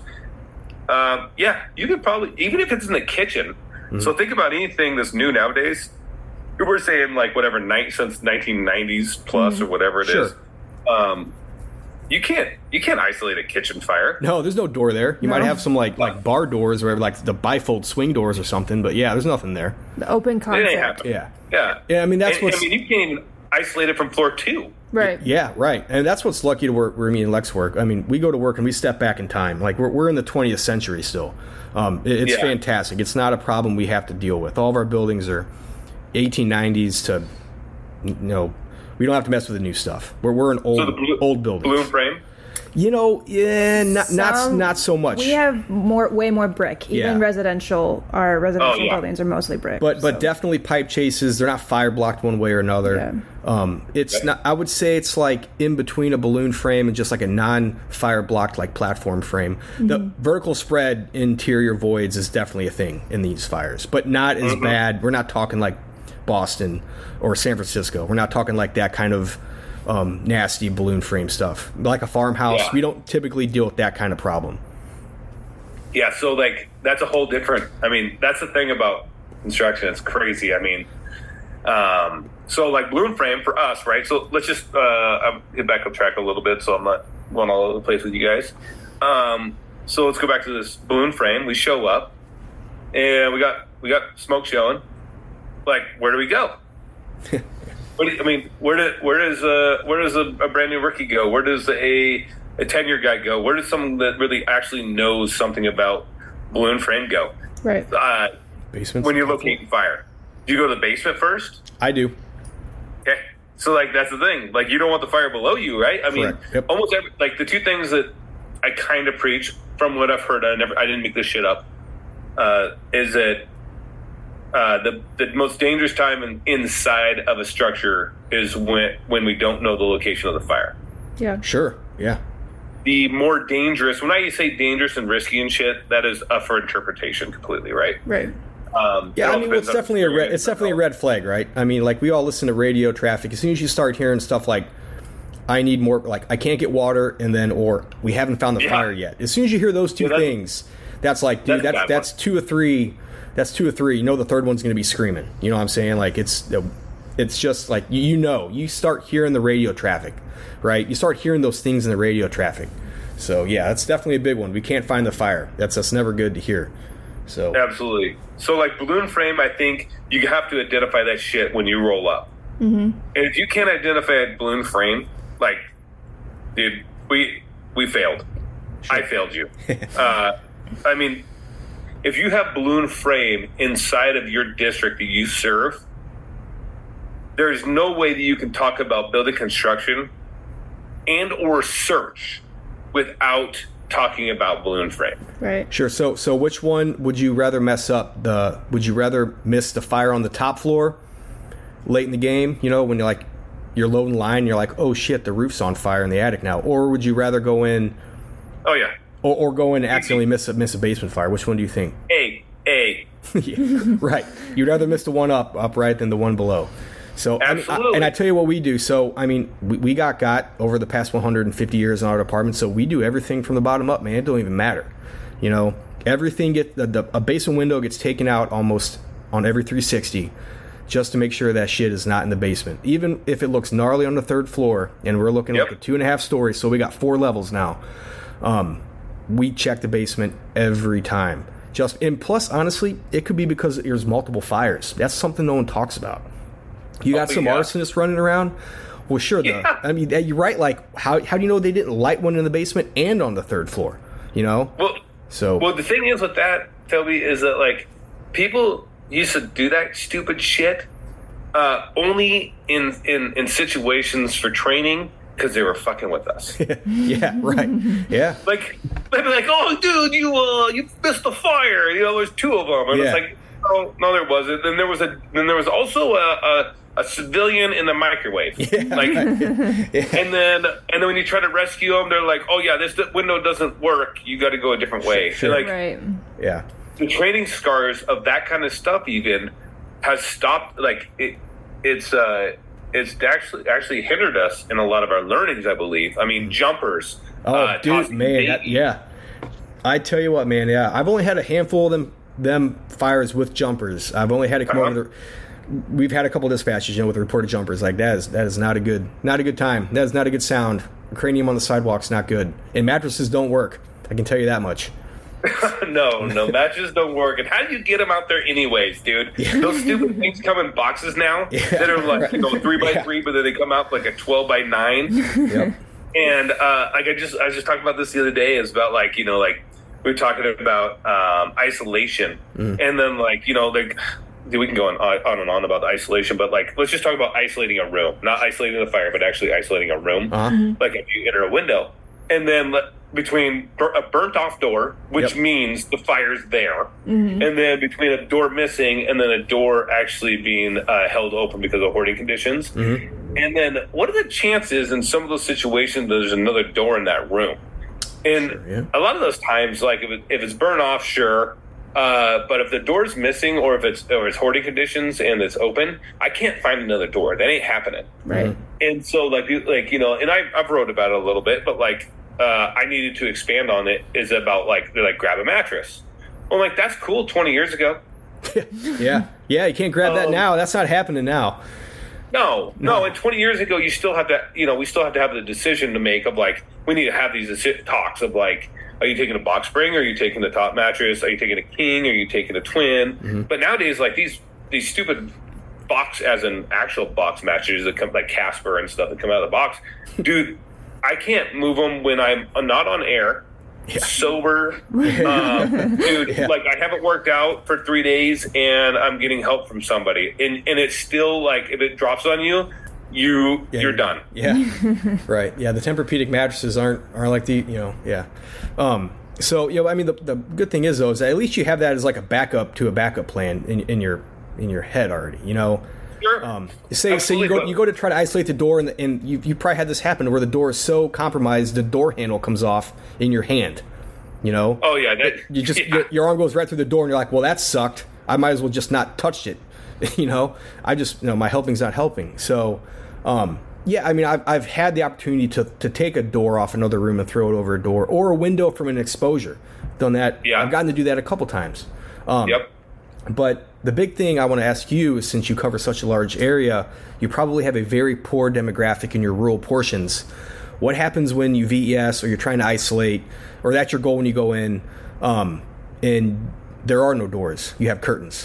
Speaker 3: um, yeah, you could probably, even if it's in the kitchen. Mm-hmm. So think about anything that's new nowadays. We're saying like whatever night since nineteen nineties plus mm-hmm. or whatever it
Speaker 4: sure.
Speaker 3: is. Um, you can't you can't isolate a kitchen fire.
Speaker 4: No, there's no door there. You no. might have some like like bar doors or whatever, like the bifold swing doors or something. But yeah, there's nothing there.
Speaker 2: The open concept.
Speaker 4: Yeah,
Speaker 3: yeah,
Speaker 4: yeah. I mean that's what.
Speaker 3: I mean you can't even isolate it from floor two.
Speaker 2: Right.
Speaker 4: Yeah, right. And that's what's lucky to work where me and Lex work. I mean, we go to work and we step back in time. Like we're we're in the twentieth century still. Um, it, it's yeah. fantastic. It's not a problem we have to deal with. All of our buildings are eighteen nineties to, you know, we don't have to mess with the new stuff. We're we're an old
Speaker 3: so the blue,
Speaker 4: old building.
Speaker 3: Balloon frame.
Speaker 4: You know, yeah, not
Speaker 2: Some,
Speaker 4: not not so much.
Speaker 2: We have more, way more brick. Even
Speaker 4: yeah.
Speaker 2: residential, our residential
Speaker 3: oh, yeah.
Speaker 2: buildings are mostly brick.
Speaker 4: But
Speaker 2: so.
Speaker 4: but definitely pipe chases. They're not fire blocked one way or another.
Speaker 2: Yeah.
Speaker 4: Um, it's
Speaker 3: okay.
Speaker 4: not. I would say it's like in between a balloon frame and just like a non-fire blocked like platform frame. Mm-hmm. The vertical spread interior voids is definitely a thing in these fires, but not as mm-hmm. bad. We're not talking like Boston or San Francisco. We're not talking like that kind of um, nasty balloon frame stuff. Like a farmhouse, yeah. we don't typically deal with that kind of problem.
Speaker 3: Yeah, so like that's a whole different. I mean, that's the thing about construction. It's crazy. I mean, um, so like balloon frame for us, right? So let's just uh, I'll get back on track a little bit, so I'm not going all over the place with you guys. Um, so let's go back to this balloon frame. We show up, and we got we got smoke showing. Like, where do we go? What do you, I mean, where do, where does uh, where does a, a brand new rookie go? Where does a a ten year guy go? Where does someone that really actually knows something about balloon frame go?
Speaker 2: Right.
Speaker 3: Uh,
Speaker 4: basement.
Speaker 3: When you're locating fire, do you go to the basement first?
Speaker 4: I do.
Speaker 3: Okay. So like that's the thing. Like you don't want the fire below you, right? I mean,
Speaker 4: yep.
Speaker 3: almost every, like the two things that I kind of preach from what I've heard. I never, I didn't make this shit up. Uh, is that Uh, the the most dangerous time in, inside of a structure is when when we don't know the location of the fire.
Speaker 2: Yeah.
Speaker 4: Sure. Yeah.
Speaker 3: The more dangerous, when I say dangerous and risky and shit, that is up for interpretation completely, right?
Speaker 2: Right.
Speaker 3: Um,
Speaker 4: yeah,
Speaker 3: it
Speaker 4: I mean, well, it's definitely a red, it's definitely a red flag, right? I mean, like we all listen to radio traffic. As soon as you start hearing stuff like, "I need more," like I can't get water, and then or we haven't found the
Speaker 3: yeah.
Speaker 4: fire yet. As soon as you hear those two
Speaker 3: yeah, that's,
Speaker 4: things, that's like, dude,
Speaker 3: that's
Speaker 4: that's that's two or three. That's two or three. You know the third one's going to be screaming. You know what I'm saying? Like it's it's just like you know you start hearing the radio traffic, right? You start hearing those things in the radio traffic. So yeah, that's definitely a big one. We can't find the fire. That's that's never good to hear. So
Speaker 3: absolutely. So like balloon frame, I think you have to identify that shit when you roll up.
Speaker 2: Mm-hmm.
Speaker 3: And if you can't identify a balloon frame, like, dude, we we failed. Sure. I failed you. uh, I mean. If you have balloon frame inside of your district that you serve, there's no way that you can talk about building construction and or search without talking about balloon frame.
Speaker 2: Right.
Speaker 4: Sure. So so which one would you rather mess up? The would you rather miss the fire on the top floor late in the game, you know, when you're like you're loading line, you're like, "Oh shit, the roof's on fire in the attic now." Or would you rather go in
Speaker 3: Oh yeah.
Speaker 4: Or, or go in and accidentally miss a, miss a basement fire. Which one do you think?
Speaker 3: A, A.
Speaker 4: Yeah, right. You'd rather miss the one up upright than the one below. So, I mean, I, and I tell you what we do. So, I mean, we, we got got over the past one hundred fifty years in our department. So we do everything from the bottom up, man. It don't even matter. You know, everything get the, the a basement window gets taken out almost on every three sixty, just to make sure that shit is not in the basement. Even if it looks gnarly on the third floor, and we're looking
Speaker 3: yep.
Speaker 4: like a two and a half stories. So we got four levels now. Um. We check the basement every time. Just and plus, honestly, it could be because there's multiple fires. That's something no one talks about. You got oh, some yeah. arsonists running around. Well, sure. The,
Speaker 3: yeah.
Speaker 4: I mean, you're right. Like, how how do you know they didn't light one in the basement and on the third floor? You know.
Speaker 3: Well,
Speaker 4: so
Speaker 3: well, the thing is with that, Toby, is that like people used to do that stupid shit uh, only in, in in situations for training because they were fucking with us.
Speaker 4: Yeah, right. Yeah.
Speaker 3: Like they'd be like, "Oh, dude, you uh, you missed the fire." You know, there's two of them, and
Speaker 4: Yeah.
Speaker 3: it's like, "No, no, there wasn't." Then there was a then there was also a. a A civilian in the microwave,
Speaker 4: Yeah.
Speaker 3: like,
Speaker 4: Yeah.
Speaker 3: and then and then when you try to rescue them, they're like, "Oh yeah, this window doesn't work. You got to go a different way."
Speaker 4: Sure.
Speaker 3: Like
Speaker 2: Right.
Speaker 4: Yeah.
Speaker 3: the training scars of that kind of stuff even has stopped. Like it, it's uh, it's actually actually hindered us in a lot of our learnings. I believe. I mean, jumpers.
Speaker 4: Oh,
Speaker 3: uh,
Speaker 4: dude,
Speaker 3: tossing
Speaker 4: man, that,
Speaker 3: babies.
Speaker 4: yeah. I tell you what, man, yeah. I've only had a handful of them them fires with jumpers. I've only had to come
Speaker 3: Uh-huh.
Speaker 4: over the. We've had a couple dispatches, you know, with reported jumpers. Like that is that is not a good not a good time. That is not a good sound. Cranium on the sidewalk's not good, and mattresses don't work. I can tell you that much.
Speaker 3: no, no, matches don't work. And how do you get them out there anyways, dude?
Speaker 4: Yeah.
Speaker 3: Those stupid things come in boxes now
Speaker 4: Yeah,
Speaker 3: that are like,
Speaker 4: right.
Speaker 3: you know, three by
Speaker 4: Yeah.
Speaker 3: three, but then they come out like a twelve by nine.
Speaker 4: Yep.
Speaker 3: And uh, like I just I was just talking about this the other day. Is about like you know like we were talking about um, isolation,
Speaker 4: Mm.
Speaker 3: and then like you know like we can go on on and on about the isolation, but like let's just talk about isolating a room, not isolating the fire, but actually isolating a room.
Speaker 4: Uh-huh.
Speaker 3: Like if you enter a window, and then let, between bur- a burnt off door, which
Speaker 4: Yep.
Speaker 3: means the fire's there, and then between a door missing and then a door actually being uh, held open because of hoarding conditions.
Speaker 4: Mm-hmm.
Speaker 3: And then what are the chances in some of those situations that there's another door in that room? And
Speaker 4: Sure, yeah.
Speaker 3: a lot of those times, like if, it, if it's burnt off, sure. Uh, but if the door's missing or if it's or it's hoarding conditions and it's open, I can't find another door. That ain't happening.
Speaker 2: Right.
Speaker 3: And so, like, you- like you know, and I, I've wrote about it a little bit, but like, uh, I needed to expand on it. Is about like they're like grab a mattress. Well, like that's cool. Twenty years ago,
Speaker 4: Yeah. Yeah. You can't grab that
Speaker 3: Um,
Speaker 4: now. That's not happening now.
Speaker 3: no, no.
Speaker 4: No.
Speaker 3: And twenty years ago, you still have to, you know, we still have to have the decision to make of like we need to have these assi- talks of like, are you taking a box spring? Are you taking the top mattress? Are you taking a king? Are you taking a twin?
Speaker 4: Mm-hmm.
Speaker 3: But nowadays, like these these stupid box as an actual box mattresses that come like Casper and stuff that come out of the box, dude. I can't move them when I'm not on air, sober, um, dude.
Speaker 4: Yeah.
Speaker 3: Like I haven't worked out for three days, and I'm getting help from somebody, and and it's still like if it drops on you, you
Speaker 4: Yeah,
Speaker 3: you're done.
Speaker 4: Yeah. Right. Yeah. The Tempur-Pedic mattresses aren't aren't like the you know yeah. Um. So you know I mean the the good thing is though is that at least you have that as like a backup to a backup plan in in your in your head already. You know.
Speaker 3: Sure.
Speaker 4: Um, say say
Speaker 3: Absolutely,
Speaker 4: you go
Speaker 3: but-
Speaker 4: you go to try to isolate the door and, the, and you you probably had this happen where the door is so compromised the door handle comes off in your hand. You know.
Speaker 3: Oh yeah, that,
Speaker 4: You just
Speaker 3: yeah.
Speaker 4: your, your arm goes right through the door and you're like, well, that sucked. I might as well just not touched it. You know. I just you know my helping's not helping. So. Um, Yeah, I mean, I've I've had the opportunity to, to take a door off another room and throw it over a door, or a window from an exposure. Done that.
Speaker 3: Yeah.
Speaker 4: I've gotten to do that a couple times. Um,
Speaker 3: Yep.
Speaker 4: But the big thing I want to ask you is, since you cover such a large area, you probably have a very poor demographic in your rural portions. What happens when you V E S or you're trying to isolate, or that's your goal when you go in, um, and there are no doors? You have curtains.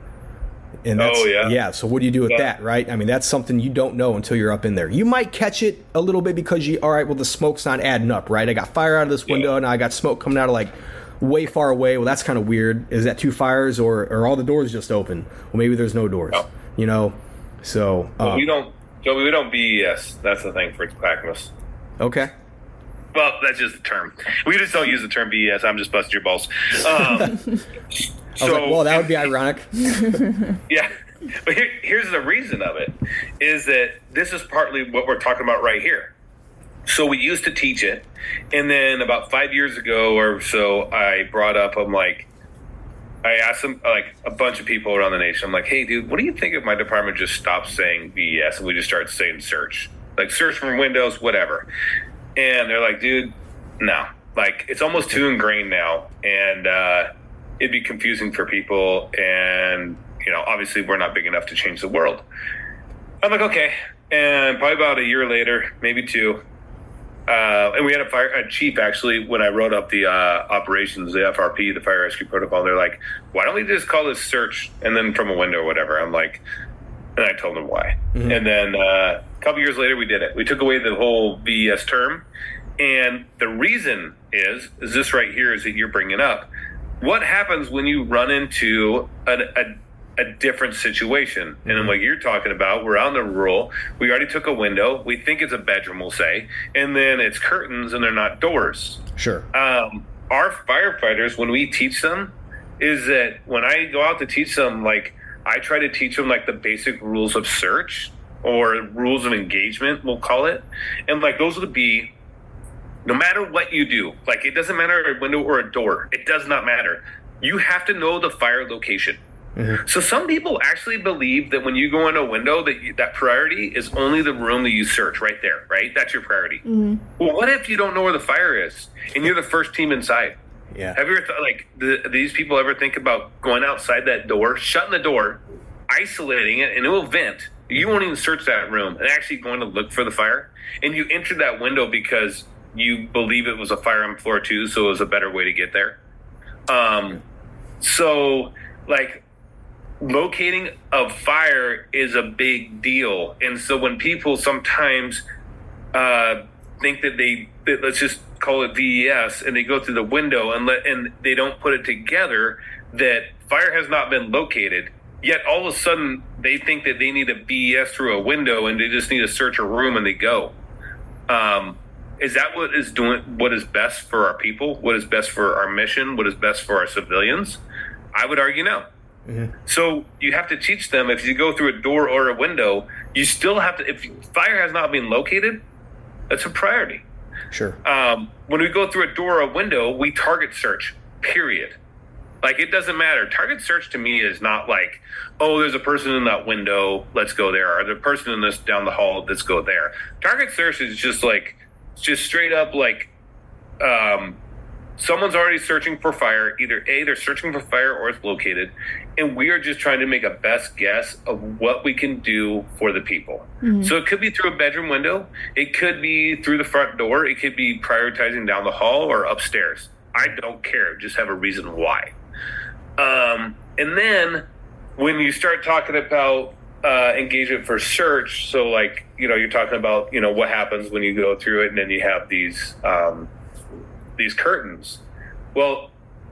Speaker 4: And that's,
Speaker 3: Oh, yeah.
Speaker 4: Yeah. So what do you do with
Speaker 3: Yeah.
Speaker 4: that, right? I mean, that's something you don't know until you're up in there. You might catch it a little bit because you, all right, well, the smoke's not adding up, right? I got fire out of this window,
Speaker 3: Yeah.
Speaker 4: and I got smoke coming out of like way far away. Well, that's kind of weird. Is that two fires, or are all the doors just open? Well, maybe there's no doors.
Speaker 3: No.
Speaker 4: You know. So um,
Speaker 3: we don't. Joey, we don't B E S. That's the thing for Clackamas.
Speaker 4: okay.
Speaker 3: Well, that's just the term. We just don't use the term B E S. I'm just busting your balls. Um,
Speaker 4: I was
Speaker 3: so,
Speaker 4: like, well, that would be ironic.
Speaker 3: yeah. But here, here's the reason of it, is that this is partly what we're talking about right here. So we used to teach it, and then about five years ago or so, I brought up, I'm like, I asked them, like, a bunch of people around the nation, I'm like, hey, dude, what do you think if my department just stops saying B E S and we just start saying search? Like, search from Windows, whatever. And they're like, dude, no. Like, it's almost too ingrained now, and uh, it'd be confusing for people, and, you know, obviously we're not big enough to change the world. I'm like, okay. And probably about a year later, maybe two, uh, and we had a fire a chief, actually, when I wrote up the uh, operations, the F R P, the fire rescue protocol, they're like, why don't we just call this search and then from a window or whatever? I'm like, and I told them why.
Speaker 4: Mm-hmm.
Speaker 3: And then uh, a couple years later, we did it. We took away the whole V E S term. And the reason is, is this right here is that you're bringing up. what happens when you run into a, a, a different situation? Mm-hmm. And then like you're talking about, we're out in the rural, we already took a window, we think it's a bedroom, we'll say, and then it's curtains and they're not doors.
Speaker 4: Sure.
Speaker 3: Um, our firefighters, when we teach them, is that when I go out to teach them, like I try to teach them like the basic rules of search or rules of engagement, we'll call it. And like those would be, no matter what you do, like it doesn't matter a window or a door, it does not matter. You have to know the fire location. Mm-hmm. So some people actually believe that when you go in a window, that you, that priority is only the room that you search right there, right? That's your priority. Mm-hmm. Well, what if you don't know where the fire is and you're the first team inside?
Speaker 4: Yeah.
Speaker 3: Have you ever thought, like, the, these people ever think about going outside that door, shutting the door, isolating it, and it will vent. You won't even search that room and actually going to look for the fire. And you entered that window because you believe it was a fire on floor two, so it was a better way to get there. Um, so, like, locating a fire is a big deal. And so when people sometimes uh, think that they, that let's just call it V E S, and they go through the window and let, and they don't put it together that fire has not been located, yet all of a sudden they think that they need a V E S through a window and they just need to search a room and they go. Um, is that what is doing, what is best for our people? What is best for our mission? What is best for our civilians? I would argue no. Mm-hmm. So you have to teach them, if you go through a door or a window, you still have to, if fire has not been located, that's a priority.
Speaker 4: Sure.
Speaker 3: Um, when we go through a door or a window, we target search, period. Like, it doesn't matter. Target search to me is not like, oh, there's a person in that window, let's go there. Or there's a person in this down the hall, let's go there. Target search is just like, just straight up like, um, someone's already searching for fire. Either A, they're searching for fire or it's located. And we are just trying to make a best guess of what we can do for the people. Mm-hmm. So it could be through a bedroom window. It could be through the front door. It could be prioritizing down the hall or upstairs. I don't care. Just have a reason why. Um, and then when you start talking about uh, engagement for search, so like, you know, you're talking about, you know, what happens when you go through it and then you have these um, these curtains. Well,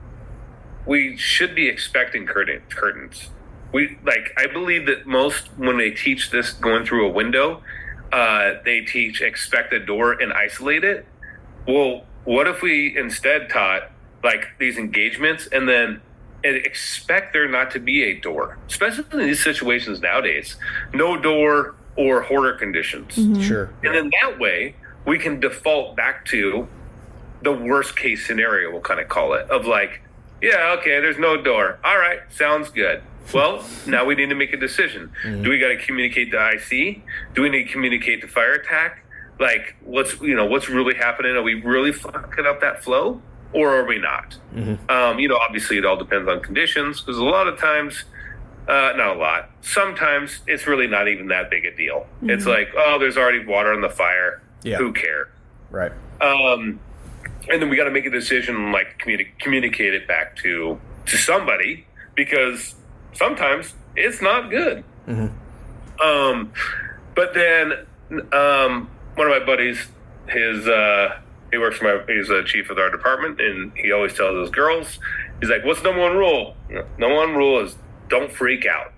Speaker 3: we should be expecting curtain, curtains. We like, I believe that most, when they teach this going through a window, uh, they teach expect a door and isolate it. Well, what if we instead taught like these engagements and then expect there not to be a door, especially in these situations nowadays, no door or hoarder conditions.
Speaker 4: Mm-hmm. Sure.
Speaker 3: And then that way we can default back to the worst case scenario, we'll kind of call it, of like, yeah, okay, there's no door. All right, sounds good. Well, now we need to make a decision. Mm-hmm. Do we got to communicate to I C? Do we need to communicate to fire attack? Like, what's, you know, what's really happening? Are we really fucking up that flow, or are we not? Mm-hmm. Um, you know, obviously it all depends on conditions, because a lot of times, uh, not a lot, sometimes it's really not even that big a deal. Mm-hmm. It's like, oh, there's already water on the fire.
Speaker 4: Yeah.
Speaker 3: Who cares?
Speaker 4: Right.
Speaker 3: Um, and then we got to make a decision, like communi- communicate it back to to somebody, because sometimes it's not good. Mm-hmm. Um, but then um, one of my buddies, his uh, he works for my, he's a chief of our department, and he always tells his girls, he's like, "What's the number one rule? Number one rule is don't freak out."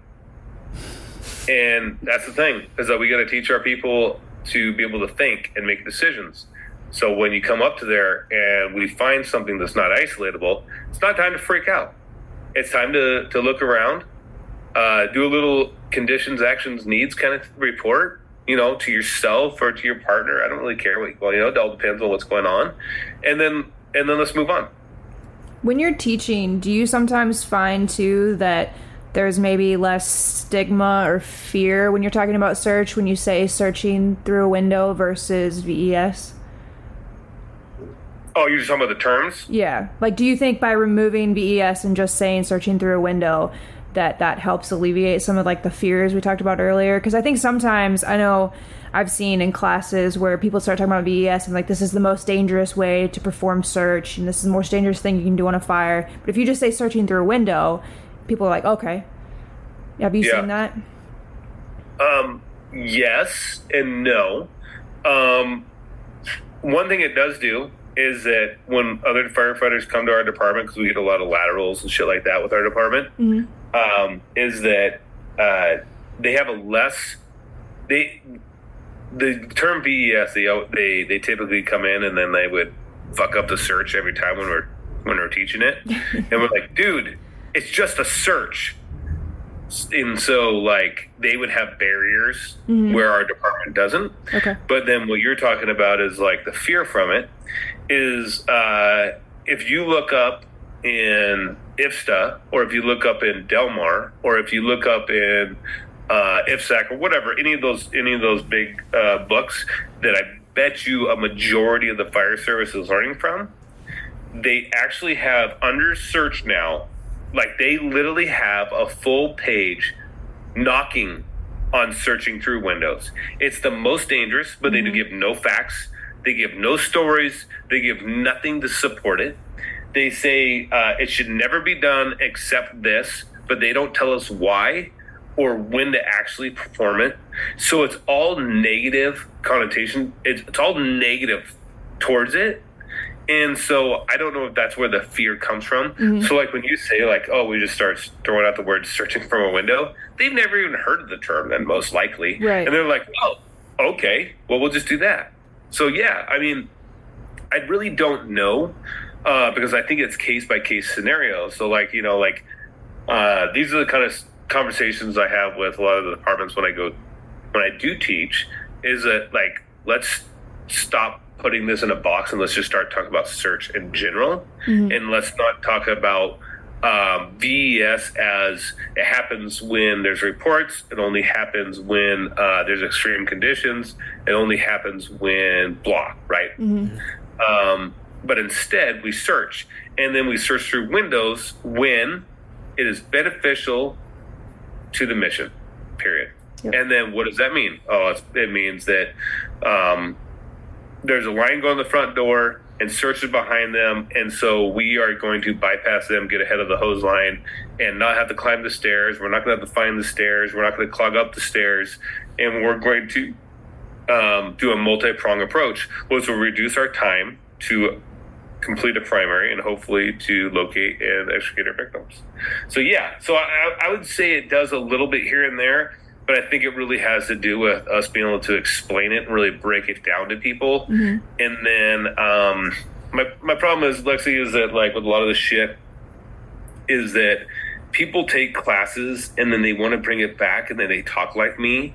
Speaker 3: And that's the thing, is that we got to teach our people to be able to think and make decisions. So when you come up to there and we find something that's not isolatable, it's not time to freak out. It's time to, to look around, uh, do a little conditions, actions, needs kind of report, you know, to yourself or to your partner. I don't really care what, well, you know, it all depends on what's going on. And then, and then let's move on.
Speaker 2: When you're teaching, do you sometimes find too that there's maybe less stigma or fear when you're talking about search, when you say searching through a window versus V E S?
Speaker 3: Oh, you're just talking about the terms?
Speaker 2: Yeah. Like, do you think by removing V E S and just saying searching through a window that that helps alleviate some of, like, the fears we talked about earlier? Because I think sometimes, I know I've seen in classes where people start talking about V E S and, like, this is the most dangerous way to perform search, and this is the most dangerous thing you can do on a fire. But if you just say searching through a window, people are like, okay. Have you yeah. seen that?
Speaker 3: Um, yes and no. Um, one thing it does do is that when other firefighters come to our department, because we get a lot of laterals and shit like that with our department,
Speaker 2: mm-hmm.
Speaker 3: um, is that uh, they have a less they the term V E S they they they typically come in and then they would fuck up the search every time when we're when we're teaching it, and we're like, dude, it's just a search. And so, like, they would have barriers mm-hmm. where our department doesn't.
Speaker 2: Okay.
Speaker 3: But then what you're talking about is, like, the fear from it is uh, if you look up in I F S T A or if you look up in Delmar or if you look up in uh, I F S A C or whatever, any of those any of those big uh, books that I bet you a majority of the fire service is learning from, they actually have under search now, like they literally have a full page knocking on searching through windows. It's the most dangerous, but mm-hmm. they do give no facts. They give no stories. They give nothing to support it. They say uh, it should never be done except this, but they don't tell us why or when to actually perform it. So it's all negative connotation. It's, it's all negative towards it. And so I don't know if that's where the fear comes from. Mm-hmm. So like when you say like, oh, we just start throwing out the word searching from a window, they've never even heard of the term then most likely.
Speaker 2: Right.
Speaker 3: And they're like, oh, okay, well, we'll just do that. So yeah, I mean, I really don't know uh, because I think it's case by case scenario. So like, you know, like uh, these are the kind of conversations I have with a lot of the departments when I go, when I do teach is that like, let's stop putting this in a box and let's just start talking about search in general. Mm-hmm. And let's not talk about um, V E S as it happens when there's reports. It only happens when uh, there's extreme conditions. It only happens when blah, right? Mm-hmm. Um, but instead we search, and then we search through windows when it is beneficial to the mission, period. Yep. And then what does that mean? Oh, it's, it means that um, there's a line going to the front door and search is behind them. And so we are going to bypass them, get ahead of the hose line and not have to climb the stairs. We're not going to have to find the stairs. We're not going to clog up the stairs. And we're going to um, do a multi-prong approach, which will reduce our time to complete a primary and hopefully to locate and extricate our victims. So yeah, so I, I would say it does a little bit here and there, but I think it really has to do with us being able to explain it and really break it down to people. Mm-hmm. And then um, my my problem is, Lexi, is that like with a lot of the shit is that people take classes and then they want to bring it back and then they talk like me.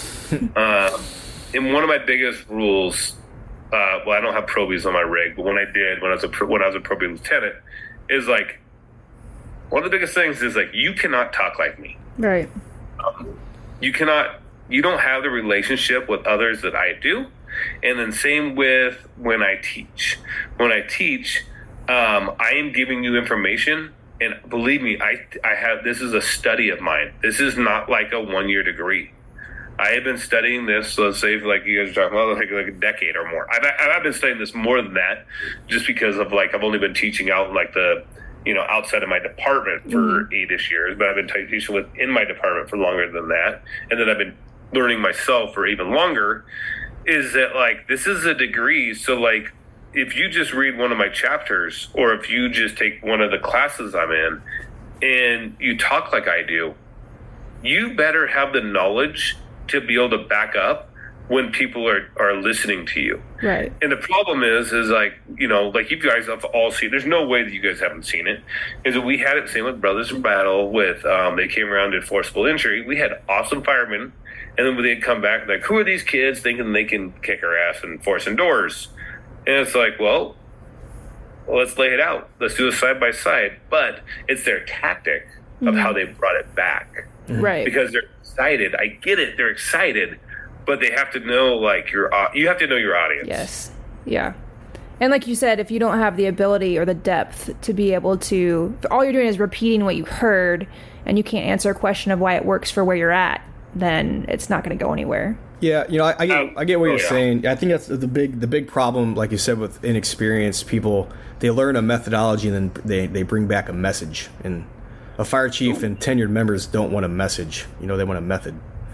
Speaker 3: uh, and one of my biggest rules, uh, well, I don't have probies on my rig, but when I did, when I was a when I was a probie lieutenant, is like one of the biggest things is like you cannot talk like me.
Speaker 2: Right.
Speaker 3: Um, You cannot, you don't have the relationship with others that I do. And then same with when I teach. When I teach, um, I am giving you information. And believe me, I I have, this is a study of mine. This is not like a one year degree. I have been studying this, so let's say like you guys are talking about like, like a decade or more. I've, I've been studying this more than that just because of like, I've only been teaching out like the, you know, outside of my department for mm-hmm. eight-ish years, but I've been teaching within my department for longer than that. And then I've been learning myself for even longer, is that, like, this is a degree. So, like, if you just read one of my chapters or if you just take one of the classes I'm in and you talk like I do, you better have the knowledge to be able to back up when people are, are listening to you.
Speaker 2: Right.
Speaker 3: And the problem is, is like, you know, like you guys have all seen, there's no way that you guys haven't seen it, is that we had it, same with Brothers in Battle, with, um, they came around, did forcible injury. We had awesome firemen, and then they'd come back like, who are these kids thinking they can kick our ass and force indoors? And it's like, well, well let's lay it out. Let's do it side by side. But it's their tactic of mm-hmm. how they brought it back.
Speaker 2: Right.
Speaker 3: Because they're excited. I get it. They're excited. But they have to know, like, your you have to know your audience.
Speaker 2: Yes. Yeah. And like you said, if you don't have the ability or the depth to be able to, if all you're doing is repeating what you heard and you can't answer a question of why it works for where you're at, then it's not going to go anywhere.
Speaker 4: Yeah, you know, I, I get, I get what
Speaker 3: oh,
Speaker 4: you're
Speaker 3: yeah.
Speaker 4: saying. I think that's the big, the big problem, like you said, with inexperienced people. They learn a methodology and then they, they bring back a message. And a fire chief and tenured members don't want a message. You know, they want a method.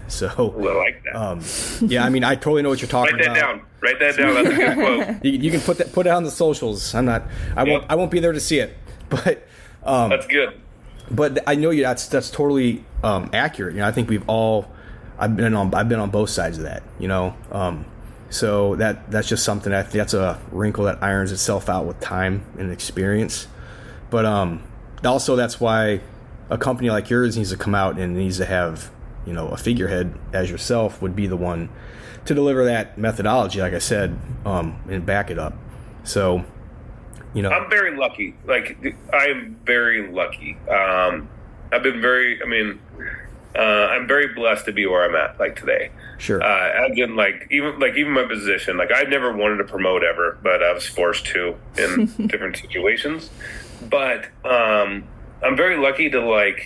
Speaker 4: So
Speaker 3: I like that.
Speaker 4: Um, yeah, I mean, I totally know what you're talking
Speaker 3: Write that
Speaker 4: about.
Speaker 3: down. Write that down. That's a good quote.
Speaker 4: You, you can put that put it on the socials. I'm not. I won't.
Speaker 3: Yep.
Speaker 4: I won't be there to see it. But um,
Speaker 3: That's good.
Speaker 4: But I know you. That's that's totally um, accurate. You know, I think we've all. I've been on. I've been on both sides of that. You know, um, so that that's just something. I think that's a wrinkle that irons itself out with time and experience. But um, also that's why a company like yours needs to come out and needs to have, you know, a figurehead as yourself would be the one to deliver that methodology, like I said, um, and back it up. So, you know,
Speaker 3: I'm very lucky. Like, I'm very lucky. Um, I've been very, I mean, uh, I'm very blessed to be where I'm at, like, today.
Speaker 4: Sure.
Speaker 3: Uh, again, like, even, like, even my position, like, I never wanted to promote ever, but I was forced to in different situations. But um, I'm very lucky to, like,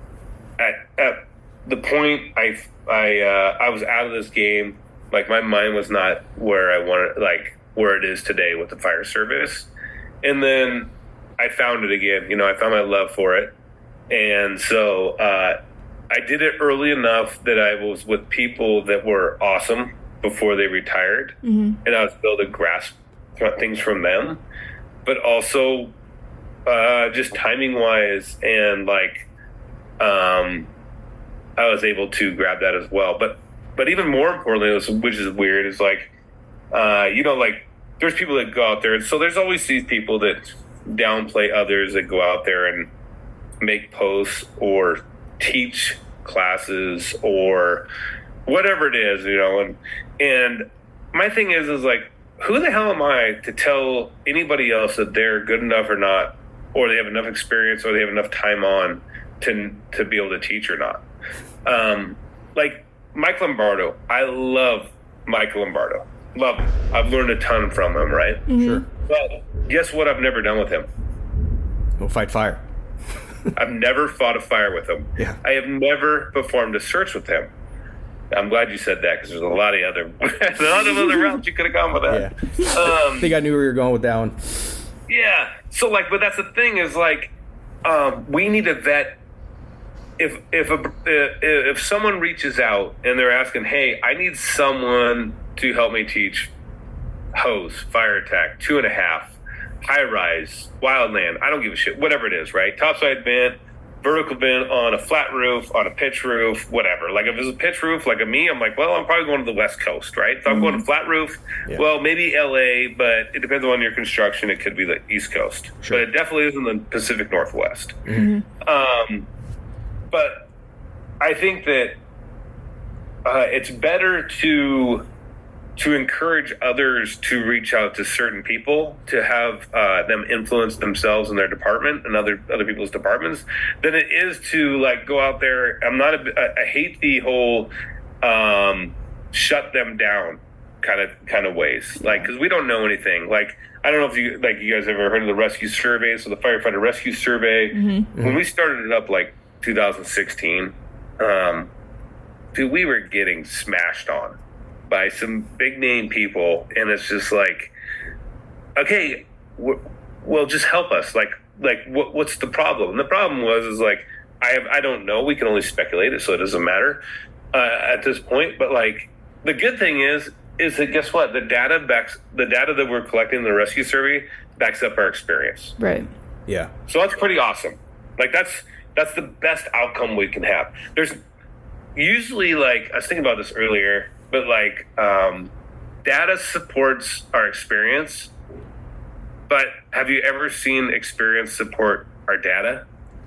Speaker 3: at, at the point I, I, uh, I was out of this game, like, my mind was not where I wanted, like, where it is today with the fire service. And then I found it again. You know, I found my love for it. And so uh, I did it early enough that I was with people that were awesome before they retired. Mm-hmm. And I was able to grasp things from them. But also uh, just timing-wise and, like, um, I was able to grab that as well. But But even more importantly, which is weird, is like, uh, you know, like there's people that go out there. And so there's always these people that downplay others that go out there and make posts or teach classes or whatever it is, you know. And, and my thing is, is like, who the hell am I to tell anybody else that they're good enough or not, or they have enough experience or they have enough time on to, to be able to teach or not? Um, like, Mike Lombardo, I love Mike Lombardo. Love him. I've learned a ton from him, right?
Speaker 4: Mm-hmm. Sure.
Speaker 3: But guess what I've never done with him?
Speaker 4: We'll fight fire.
Speaker 3: I've never fought a fire with him.
Speaker 4: Yeah.
Speaker 3: I have never performed a search with him. I'm glad you said that because there's a lot of other there's a lot of other routes you could have gone with that.
Speaker 4: Yeah.
Speaker 3: Um,
Speaker 4: I think I knew where you were going with that one.
Speaker 3: Yeah. So, like, but that's the thing is, like, um, we need to vet. If if a, if someone reaches out and they're asking, hey, I need someone to help me teach hose, fire attack, two and a half, high rise, wildland, I don't give a shit, whatever it is, right? Topside vent, vertical vent on a flat roof, on a pitch roof, whatever. Like, if it's a pitch roof, like a me, I'm like, well, I'm probably going to the West Coast, right? If I'm mm-hmm. going to flat roof, yeah. well, maybe L A, but it depends on your construction. It could be the East Coast, sure. But it definitely isn't the Pacific Northwest. Mm-hmm. Um, But I think that uh, it's better to to encourage others to reach out to certain people, to have uh, them influence themselves in their department and other other people's departments, than it is to, like, go out there. I'm not a, I hate the whole um, shut them down kind of kind of ways, like, because we don't know anything. Like, I don't know if you like you guys ever heard of the rescue survey, so the firefighter rescue survey. Mm-hmm. When we started it up, like, two thousand sixteen, um, dude, we were getting smashed on by some big name people, and it's just like, okay, w- well, just help us. Like, like what, what's the problem? And the problem was, is like, I have, I don't know. We can only speculate it, so it doesn't matter uh, at this point. But, like, the good thing is, is that guess what? The data backs the data that we're collecting in the rescue survey backs up our experience.
Speaker 2: Right.
Speaker 4: Yeah.
Speaker 3: So that's pretty awesome. Like, that's. That's the best outcome we can have. There's usually, like, I was thinking about this earlier, but, like, um, data supports our experience. But have you ever seen experience support our data?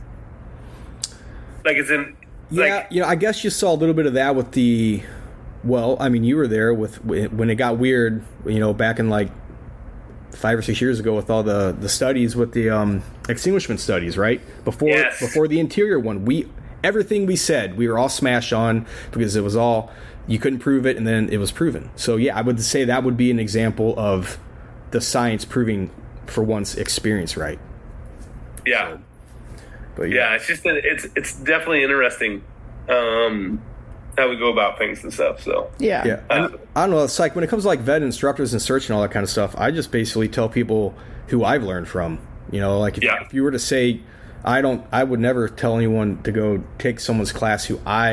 Speaker 3: Like, it's in.
Speaker 4: Yeah,
Speaker 3: like,
Speaker 4: you know, I guess you saw a little bit of that with the. Well, I mean, you were there with when it got weird. You know, back in, like, five or six years ago with all the, the studies with the um, extinguishment studies, right? Before
Speaker 3: yes.
Speaker 4: before the interior one, we everything we said, we were all smashed on because it was all, you couldn't prove it, and then it was proven. So, yeah, I would say that would be an example of the science proving for one's experience right.
Speaker 3: Yeah.
Speaker 4: So, but
Speaker 3: yeah. yeah, it's just, that it's it's definitely interesting um, how we go about things and stuff. So
Speaker 2: yeah,
Speaker 4: yeah. I, I don't know. It's like when it comes to, like, vet instructors and search and all that kind of stuff, I just basically tell people who I've learned from. You know, like if,
Speaker 3: yeah.
Speaker 4: if you were to say, I don't, I would never tell anyone to go take someone's class who I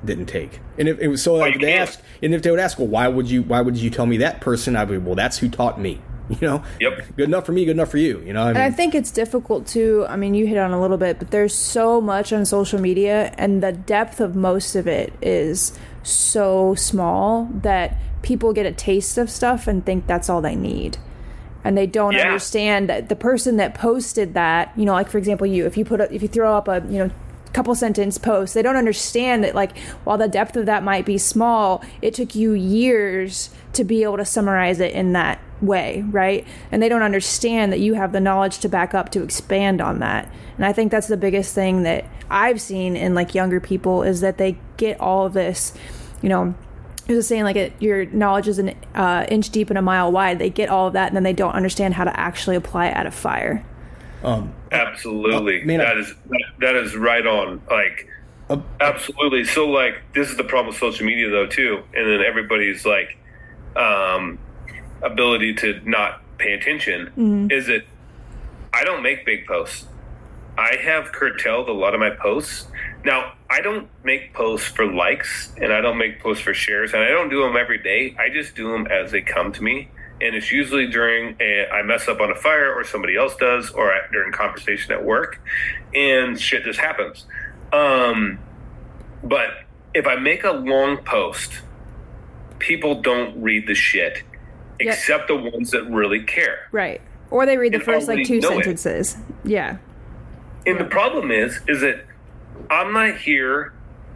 Speaker 4: didn't take. And if it was so, like, they ask, and if they would ask, well, why would you, why would you tell me that person? I'd be, well, that's who taught me. You know,
Speaker 3: yep.
Speaker 4: Good enough for me, good enough for you. You know, I mean,
Speaker 2: and I think it's difficult to. I mean, you hit on a little bit, but there's so much on social media, and the depth of most of it is so small that people get a taste of stuff and think that's all they need, and they don't yeah. understand that the person that posted that. You know, like for example, you if you put a, if you throw up a you know. couple sentence post, they don't understand that, like, while the depth of that might be small, it took you years to be able to summarize it in that way, right? And they don't understand that you have the knowledge to back up to expand on that. And I think that's the biggest thing that I've seen in like younger people is that they get all of this, you know, there's a saying like it, your knowledge is an uh, inch deep and a mile wide. They get all of that and then they don't understand how to actually apply it at a fire.
Speaker 4: Um,
Speaker 3: absolutely.
Speaker 4: Uh, man,
Speaker 3: that is that is right on. Like, uh, absolutely. So, like, this is the problem with social media, though, too. And then everybody's like, um, ability to not pay attention
Speaker 2: mm-hmm.
Speaker 3: is that I don't make big posts. I have curtailed a lot of my posts. Now, I don't make posts for likes, and I don't make posts for shares, and I don't do them every day. I just do them as they come to me. And it's usually during a, I mess up on a fire or somebody else does or at, during conversation at work and shit just happens. Um, but if I make a long post, people don't read the shit yep. except the ones that really care.
Speaker 2: Right. Or they read the
Speaker 3: and
Speaker 2: first like two sentences.
Speaker 3: It.
Speaker 2: Yeah.
Speaker 3: And
Speaker 2: yeah.
Speaker 3: the problem is, is that I'm not here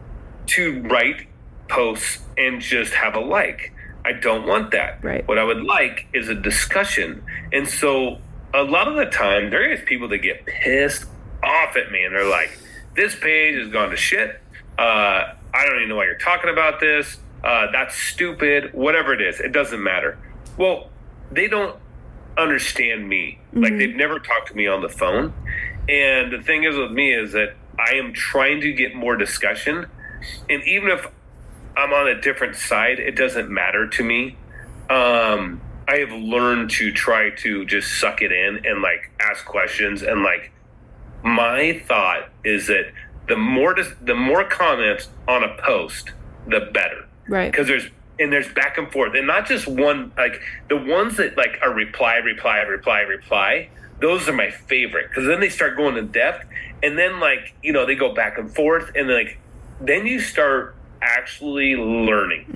Speaker 3: to write posts and just have a like. I don't want that.
Speaker 2: Right.
Speaker 3: What I would like is a discussion. And so a lot of the time, there is people that get pissed off at me, and they're like, this page has gone to shit. Uh, I don't even know why you're talking about this. Uh, that's stupid. Whatever it is, it doesn't matter. Well, they don't understand me. Mm-hmm. Like, they've never talked to me on the phone. And the thing is with me is that I am trying to get more discussion. And even if I'm on a different side, it doesn't matter to me. Um, I have learned to try to just suck it in and like ask questions. And like, my thought is that the more dis- the more comments on a post, the better.
Speaker 2: Right.
Speaker 3: Because there's and there's back and forth, and not just one. Like the ones that like are reply, reply, reply, reply. Those are my favorite because then they start going in depth, and then like you know they go back and forth, and like then you start actually learning.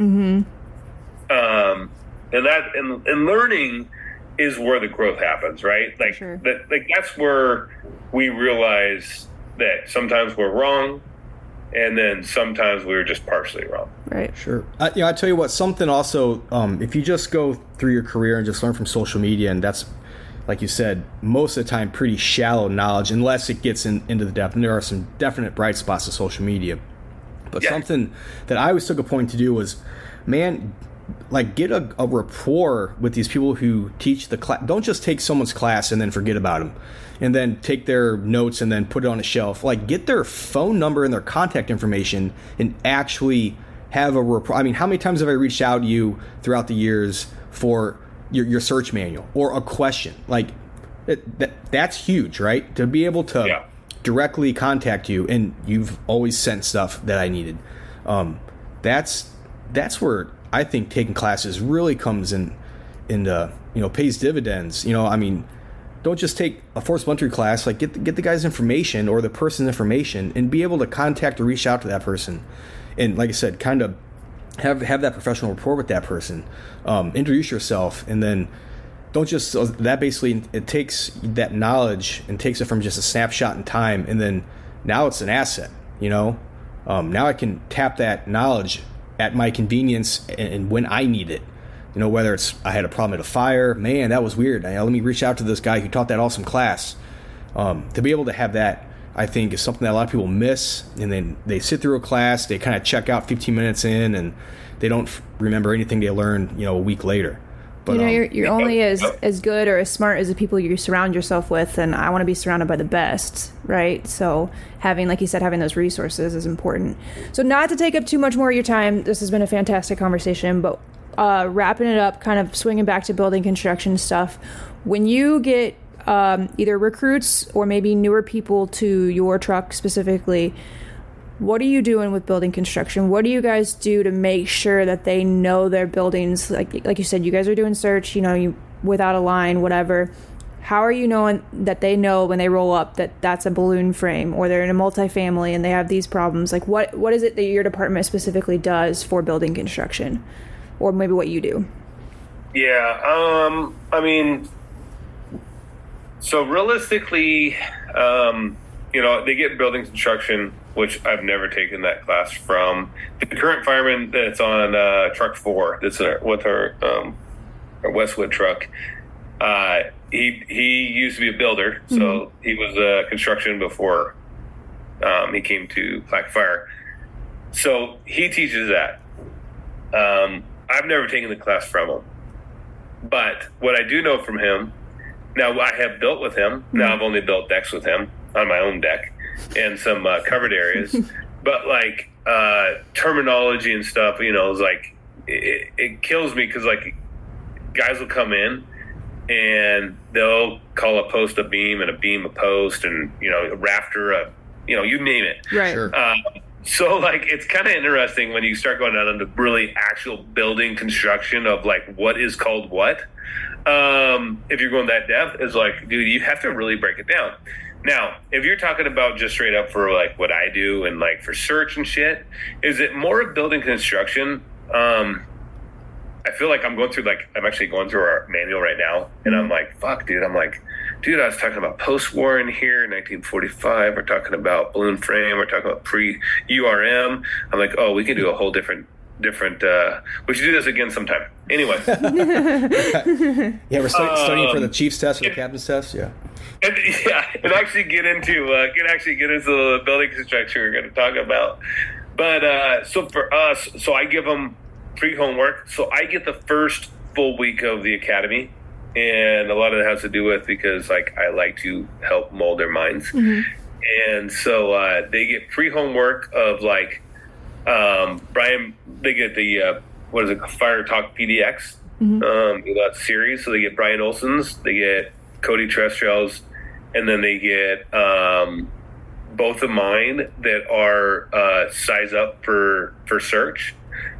Speaker 2: Mm-hmm.
Speaker 3: Um, and that and, and learning is where the growth happens, right? Like
Speaker 2: sure.
Speaker 3: that, like that's where we realize that sometimes we're wrong, and then sometimes we're just partially wrong.
Speaker 2: Right.
Speaker 4: Sure. I, you know, I tell you what, something also, um, if you just go through your career and just learn from social media, and that's, like you said, most of the time pretty shallow knowledge, unless it gets in, into the depth. And there are some definite bright spots of social media. But
Speaker 3: yeah.
Speaker 4: something that I always took a point to do was, man, like get a, a rapport with these people who teach the class. Don't just take someone's class and then forget about them, and then take their notes and then put it on a shelf. Like get their phone number and their contact information and actually have a rapport. I mean, how many times have I reached out to you throughout the years for your, your search manual or a question? Like it, that, that's huge, right? To be able to
Speaker 3: yeah.
Speaker 4: directly contact you, and you've always sent stuff that I needed. Um, that's that's where I think taking classes really comes in, into, you know, pays dividends. You know, I mean, don't just take a forced entry class. Like get the, get the guy's information or the person's information, and be able to contact or reach out to that person, and like I said, kind of have have that professional rapport with that person. Um, introduce yourself, and then. Don't just so that basically it takes that knowledge and takes it from just a snapshot in time, and then now it's an asset. You know, um, now I can tap that knowledge at my convenience and, and when I need it. You know, whether it's I had a problem at a fire, man, that was weird. Now, let me reach out to this guy who taught that awesome class. Um, to be able to have that, I think, is something that a lot of people miss, and then they sit through a class, they kind of check out fifteen minutes in, and they don't f- remember anything they learned, you know, a week later. But,
Speaker 2: you know,
Speaker 4: um,
Speaker 2: you're, you're only as, as good or as smart as the people you surround yourself with, and I want to be surrounded by the best, right? So having, like you said, having those resources is important. So not to take up too much more of your time, this has been a fantastic conversation, but uh, wrapping it up, kind of swinging back to building construction stuff, when you get um, either recruits or maybe newer people to your truck specifically, what are you doing with building construction? What do you guys do to make sure that they know their buildings? Like like you said, you guys are doing search, you know, you without a line, whatever. How are you knowing that they know when they roll up that that's a balloon frame, or they're in a multifamily and they have these problems? Like what what is it that your department specifically does for building construction, or maybe what you do?
Speaker 3: Yeah, um, I mean, so realistically, um, you know, they get building construction, which I've never taken that class from. The current fireman that's on uh, truck four, that's our, with our, um, our Westwood truck, uh, he he used to be a builder, so mm-hmm. he was uh, construction before um, he came to Black Fire. So he teaches that. Um, I've never taken the class from him. But what I do know from him, now I have built with him. Mm-hmm. Now I've only built decks with him on my own deck and some uh, covered areas. But like uh, terminology and stuff, you know, is like it, it kills me because like guys will come in and they'll call a post a beam and a beam a post, and you know a rafter a you know you name it.
Speaker 2: Right.
Speaker 4: Sure.
Speaker 3: Um, So, like, it's kind of interesting when you start going out into really actual building construction of, like, what is called what. Um, if you're going that depth, is like, dude, you have to really break it down. Now, if you're talking about just straight up for, like, what I do and, like, for search and shit, is it more of building construction? Um, I feel like I'm going through, like, I'm actually going through our manual right now, and I'm like, fuck, dude, I'm like, dude, I was talking about post-war in here, nineteen forty-five. We're talking about balloon frame. We're talking about pre-U R M. I'm like, oh, we can do a whole different, different. Uh, we should do this again sometime. Anyway.
Speaker 4: Yeah, we're studying, um, studying for the chief's test or the
Speaker 3: it,
Speaker 4: captain's test. Yeah.
Speaker 3: And, yeah, and actually get into, uh, can actually get into the building construction we're going to talk about. But uh, so for us, so I give them pre-homework. So I get the first full week of the academy. And a lot of it has to do with because, like, I like to help mold their minds. Mm-hmm. And so uh, they get pre-homework of, like, um, Brian, they get the, uh, what is it, Fire Talk P D X, mm-hmm. um, that series. So they get Brian Olson's, they get Cody Trestrell's, and then they get um, both of mine that are uh, size up for, for search,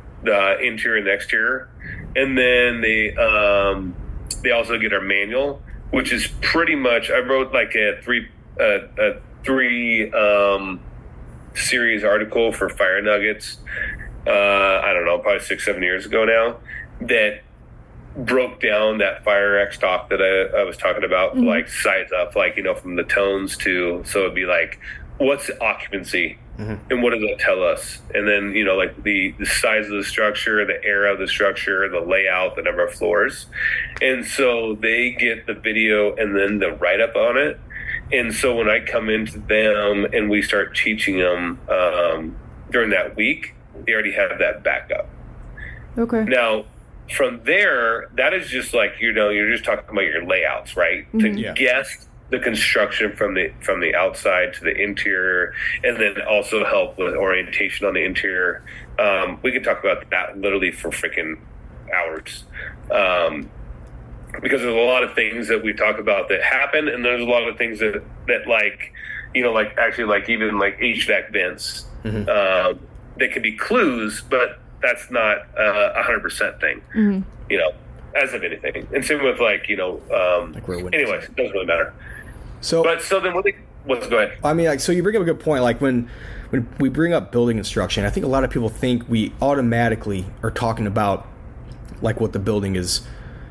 Speaker 3: the interior and exterior. And then they... Um, They also get our manual, which is pretty much, I wrote like a three, uh, a three um, series article for Fire Nuggets. Uh, I don't know, probably six, seven years ago now, that broke down that Fire X talk that I, I was talking about, mm-hmm. like size up, like, you know, from the tones to, so it'd be like, what's the occupancy? Mm-hmm. And what does that tell us? And then, you know, like the, the size of the structure, the area of the structure, the layout, the number of floors. And so they get the video and then the write-up on it. And so when I come into them and we start teaching them um, during that week, they already have that backup.
Speaker 2: Okay.
Speaker 3: Now, from there, that is just like, you know, you're just talking about your layouts, right? Mm-hmm. To yeah. guess the construction from the from the outside to the interior, and then also help with orientation on the interior. Um, we can talk about that literally for freaking hours, um, because there's a lot of things that we talk about that happen, and there's a lot of things that that like, you know, like actually like even like H V A C vents, mm-hmm. uh, that could be clues, but that's not a one hundred percent thing, mm-hmm. you know, as of anything. And same with like, you know, um, like anyways, it doesn't really matter. So, but so then what? They, let's go ahead.
Speaker 4: I mean, like, so you bring up a good point. Like when when we bring up building construction, I think a lot of people think we automatically are talking about like what the building is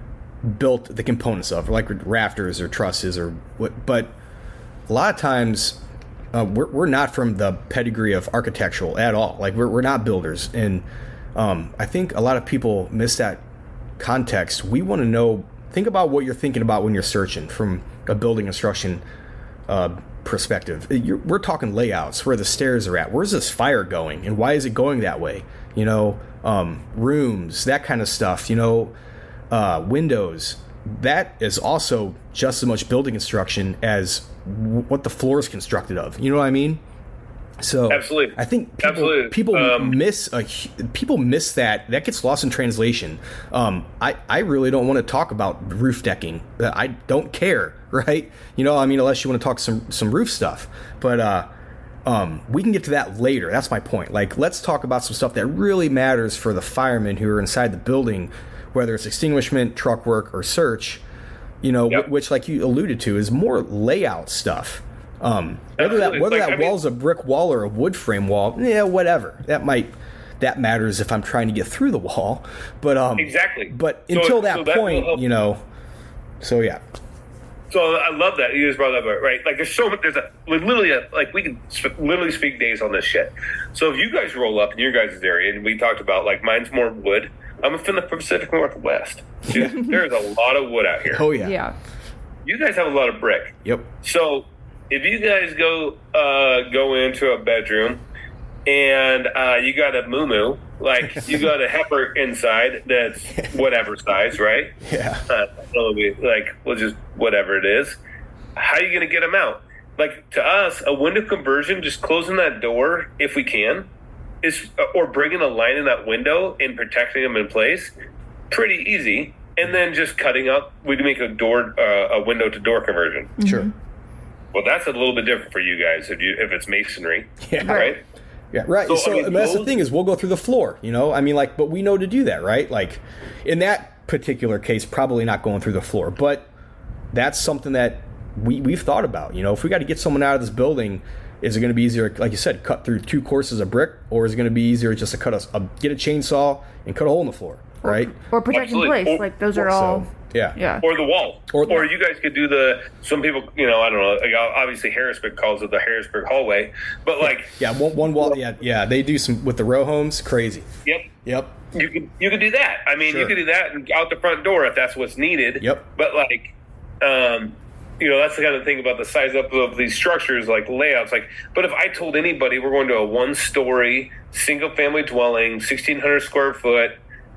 Speaker 4: built, the components of, or like rafters or trusses or what. But a lot of times, uh, we're we're not from the pedigree of architectural at all. Like we're we're not builders, and um, I think a lot of people miss that context. We want to know. Think about what you're thinking about when you're searching from a building construction uh, perspective. You're, we're talking layouts, where the stairs are at. Where's this fire going, and why is it going that way? You know, um, rooms, that kind of stuff. You know, uh, windows. That is also just as much building construction as w- what the floor is constructed of. You know what I mean? So
Speaker 3: absolutely,
Speaker 4: I think people,
Speaker 3: absolutely.
Speaker 4: people
Speaker 3: um,
Speaker 4: miss a, people miss that. That gets lost in translation. Um, I, I really don't want to talk about roof decking. I don't care, right? You know, I mean, unless you want to talk some some roof stuff. But uh, Um, we can get to that later. That's my point. Like, let's talk about some stuff that really matters for the firemen who are inside the building, whether it's extinguishment, truck work, or search, you know,
Speaker 3: Yep.
Speaker 4: which, like you alluded to, is more layout stuff. Um, whether that
Speaker 3: Absolutely.
Speaker 4: whether
Speaker 3: Like,
Speaker 4: that
Speaker 3: I mean-
Speaker 4: wall's a brick wall or a wood frame wall, yeah, whatever. That might that matters if I'm trying to get through the wall. But um,
Speaker 3: Exactly.
Speaker 4: But
Speaker 3: So-
Speaker 4: until
Speaker 3: so
Speaker 4: that
Speaker 3: that will
Speaker 4: point,
Speaker 3: help.
Speaker 4: you know. So yeah.
Speaker 3: So I love that you just brought that up, right? Like there's so much. There's a literally a, like we can sp- literally speak days on this shit. So if you guys roll up in your guys' area, and we talked about like mine's more wood. I'm from the Pacific Northwest. Dude, there's a lot of wood out here.
Speaker 4: Oh yeah.
Speaker 2: Yeah.
Speaker 3: You guys have a lot of brick.
Speaker 4: Yep.
Speaker 3: So if you guys go uh, go into a bedroom and uh, you got a moo like you got a heifer inside that's whatever size, right?
Speaker 4: Yeah.
Speaker 3: Uh, it'll be like, well, just whatever it is. How are you going to get them out? Like to us, a window conversion, just closing that door if we can, is or bringing a line in that window and protecting them in place, pretty easy. And then just cutting up, we'd make a door, uh, a window to door conversion.
Speaker 4: Sure.
Speaker 3: Well, that's a little bit different for you guys if you if it's masonry,
Speaker 4: Yeah.
Speaker 3: right?
Speaker 4: Yeah, right.
Speaker 3: So,
Speaker 4: So,
Speaker 3: I mean,
Speaker 4: I mean, that's the
Speaker 3: those-
Speaker 4: thing is we'll go through the floor, you know. I mean, like, but we know to do that, right? Like, in that particular case, probably not going through the floor, but that's something that we we've thought about. You know, if we got to get someone out of this building, is it going to be easier, like you said, cut through two courses of brick, or is it going to be easier just to cut a, a get a chainsaw and cut a hole in the floor, right?
Speaker 2: Or protect in
Speaker 3: Absolutely.
Speaker 2: place.
Speaker 3: Or-
Speaker 2: Like those are all.
Speaker 4: So, yeah,
Speaker 2: Yeah.
Speaker 3: Or the wall,
Speaker 4: Or
Speaker 3: or,
Speaker 4: the-
Speaker 3: you guys could do the. Some people, you know, I don't know. Like obviously, Harrisburg calls it the Harrisburg hallway, but like,
Speaker 4: yeah. One, one wall, yeah, yeah. They do some with the row homes, crazy.
Speaker 3: yep,
Speaker 4: Yep.
Speaker 3: you could you could do that. I mean,
Speaker 4: Sure.
Speaker 3: you could do that and out the front door if that's what's needed.
Speaker 4: Yep.
Speaker 3: But like, um, you know, that's the kind of thing about the size up of these structures, like layouts. Like, but if I told anybody we're going to a one-story single-family dwelling, sixteen hundred square foot,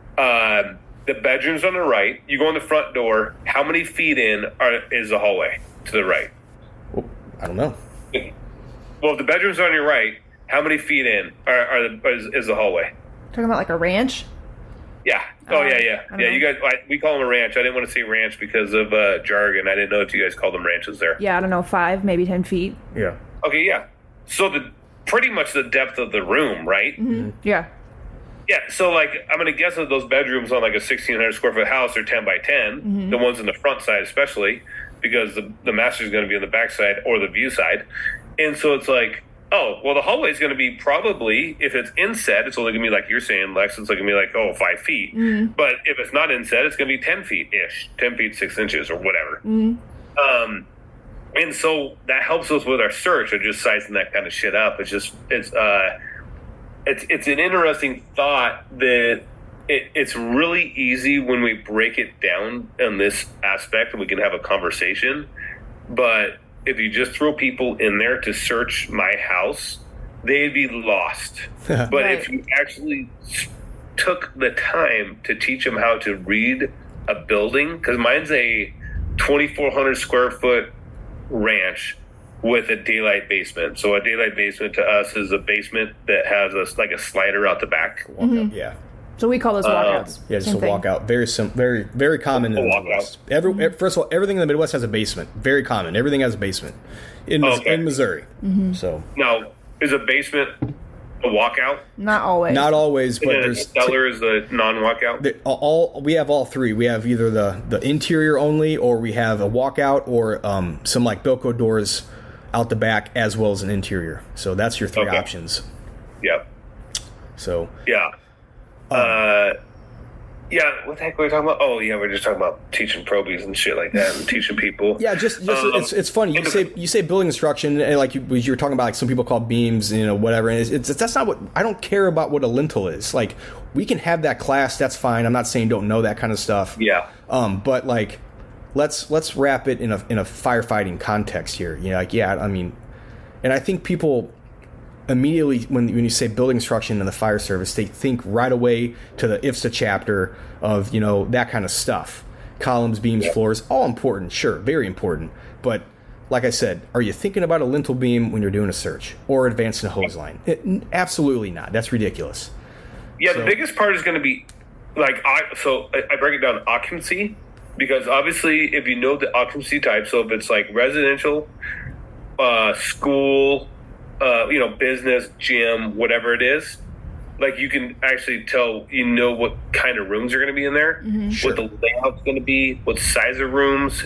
Speaker 3: uh, the bedroom's on the right. You go in the front door. How many feet in are, is the hallway to the right?
Speaker 4: Oh, I don't know.
Speaker 3: Well, if the bedroom's on your right, how many feet in are, are the, is, is the hallway?
Speaker 2: Talking about like a ranch.
Speaker 3: Yeah. Oh,
Speaker 2: Uh,
Speaker 3: yeah,
Speaker 2: I
Speaker 3: yeah.
Speaker 2: don't
Speaker 3: Yeah,
Speaker 2: know.
Speaker 3: you guys, I, we call them a ranch. I didn't want to say ranch because of uh, jargon. I didn't know if you guys called them ranches there.
Speaker 2: Yeah, I don't know, five, maybe ten feet.
Speaker 4: Yeah.
Speaker 3: Okay, yeah. So the pretty much the depth of the room, right?
Speaker 2: Mm-hmm. Yeah.
Speaker 3: Yeah. So like, I'm gonna guess that those bedrooms on like a sixteen hundred square foot house are ten by ten.
Speaker 2: Mm-hmm.
Speaker 3: The ones in the front side, especially, because the the master's going to be on the back side or the view side, and so it's like, oh, well, the hallway is going to be probably, if it's inset, it's only going to be like you're saying, Lex. It's like going to be like oh five feet.
Speaker 2: Mm-hmm.
Speaker 3: But if it's not inset, it's going to be ten feet ish, ten feet six inches or whatever.
Speaker 2: Mm-hmm.
Speaker 3: Um, and so that helps us with our search of just sizing that kind of shit up. It's just it's uh, it's it's an interesting thought that it, it's really easy when we break it down in this aspect and we can have a conversation. But if you just throw people in there to search my house, they'd be lost. But
Speaker 2: Right.
Speaker 3: if you actually s- took the time to teach them how to read a building, because mine's a twenty-four hundred square foot ranch with a daylight basement. So a daylight basement to us is a basement that has a, like a slider out the back.
Speaker 4: Walk out. Yeah.
Speaker 2: So we call those walkouts.
Speaker 4: Yeah, just
Speaker 2: Same
Speaker 4: a
Speaker 2: thing.
Speaker 4: walkout. Very sim- very very common in
Speaker 3: A
Speaker 4: the
Speaker 3: walkout.
Speaker 4: Midwest. Every, ev- first of all, everything in the Midwest has a basement. Very common. Everything has a basement in Mis-
Speaker 3: Okay.
Speaker 4: in Missouri.
Speaker 2: Mm-hmm.
Speaker 4: So
Speaker 3: Now, is a basement a walkout?
Speaker 2: Not always.
Speaker 4: not always, but
Speaker 3: And then a
Speaker 4: there's
Speaker 3: cellar is the non-walkout?
Speaker 4: the- all we have all three. We have either the the interior only, or we have a walkout, or um, some like Bilco doors out the back, as well as an interior. So that's your three
Speaker 3: Okay.
Speaker 4: options.
Speaker 3: Yep.
Speaker 4: So
Speaker 3: Yeah. Uh, yeah, what the heck were we talking about? Oh, yeah, we're just talking about teaching probies and shit like that and teaching people.
Speaker 4: yeah, just, just
Speaker 3: Um,
Speaker 4: it's it's funny. You say you say building instruction, and like you, you were talking about, like some people call beams, you know, whatever. And it's, it's that's not what I don't care about what a lintel is. Like we can have that class, that's fine. I'm not saying don't know that kind of stuff.
Speaker 3: Yeah.
Speaker 4: Um, but like, let's let's wrap it in a in a firefighting context here. You know, like yeah, I mean, and I think people immediately when when you say building instruction in the fire service, they think right away to the I F S A chapter of you know that kind of stuff. Columns, beams, floors, all important, sure, very important. But like I said, are you thinking about a lintel beam when you're doing a search or advancing a hose line? It, absolutely not. That's ridiculous.
Speaker 3: Yeah,
Speaker 4: So-
Speaker 3: the biggest part is going to be like I so I, I break it down occupancy, because obviously if you know the occupancy type, so if it's like residential, uh, school, uh, you know, business, gym, whatever it is, like you can actually tell, you know, what kind of rooms are going to be in there,
Speaker 2: Mm-hmm.
Speaker 4: Sure.
Speaker 3: what the layout's going to be, what size of rooms,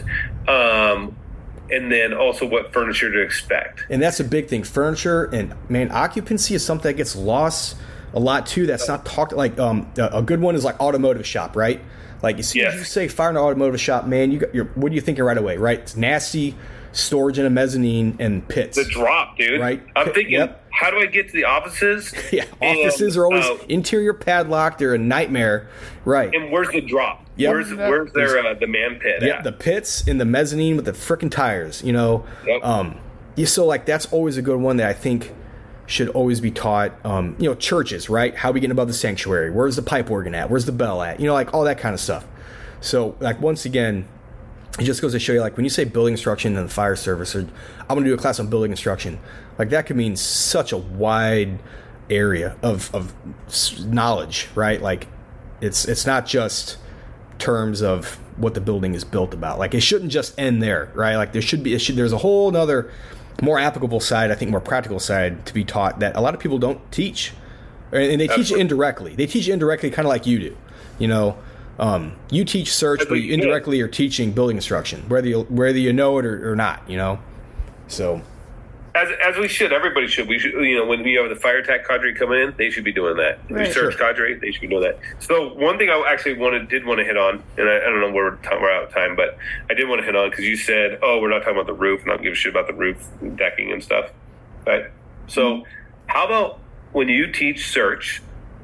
Speaker 3: um, and then also what furniture to expect.
Speaker 4: And that's a big thing. Furniture and, man, occupancy is something that gets lost a lot, too. That's not talked, like, um, a good one is like automotive shop, right? Like, as soon as
Speaker 3: Yes.
Speaker 4: you say fire in an automotive shop, man, you got your, what are you thinking right away, right? It's nasty storage in a mezzanine and pits.
Speaker 3: The drop, dude.
Speaker 4: Right.
Speaker 3: I'm thinking,
Speaker 4: Yep.
Speaker 3: how do I get to the offices?
Speaker 4: Yeah, offices
Speaker 3: And,
Speaker 4: are always
Speaker 3: uh,
Speaker 4: interior padlocked. They're a nightmare. Right.
Speaker 3: And where's the drop?
Speaker 4: Yep.
Speaker 3: Where's where's their uh, the man pit
Speaker 4: Yep,
Speaker 3: at?
Speaker 4: the pits in the mezzanine with the frickin' tires, you know.
Speaker 3: Yep.
Speaker 4: Um, yeah, so, like, that's always a good one that I think should always be taught. Um, you know, churches, right? How we get above the sanctuary? Where's the pipe organ at? Where's the bell at? You know, like, all that kind of stuff. So, like, once again, it just goes to show you, like, when you say building instruction and the fire service, or I'm going to do a class on building instruction, like, that could mean such a wide area of, of s- knowledge, right? Like, it's it's not just terms of what the building is built about. Like, it shouldn't just end there, right? Like, there should be, it should, there's a whole other more applicable side, I think more practical side to be taught that a lot of people don't teach. And they teach it indirectly. They teach it indirectly kind of like you do, you know. Um, you teach search, but you indirectly are teaching building instruction, whether you whether you know it or, or not, you know. So,
Speaker 3: As as we should, everybody should. We should, you know, when we have the fire tech cadre coming in, they should be doing that.
Speaker 2: Right.
Speaker 3: Research
Speaker 4: Sure.
Speaker 3: cadre, they should be doing that. So one thing I actually wanted did want to hit on, and I, I don't know where we're, we're out of time, but I did want to hit on because you said, "Oh, we're not talking about the roof, and I don't give a shit about the roof decking and stuff." Right. So,
Speaker 2: Mm-hmm.
Speaker 3: how about when you teach search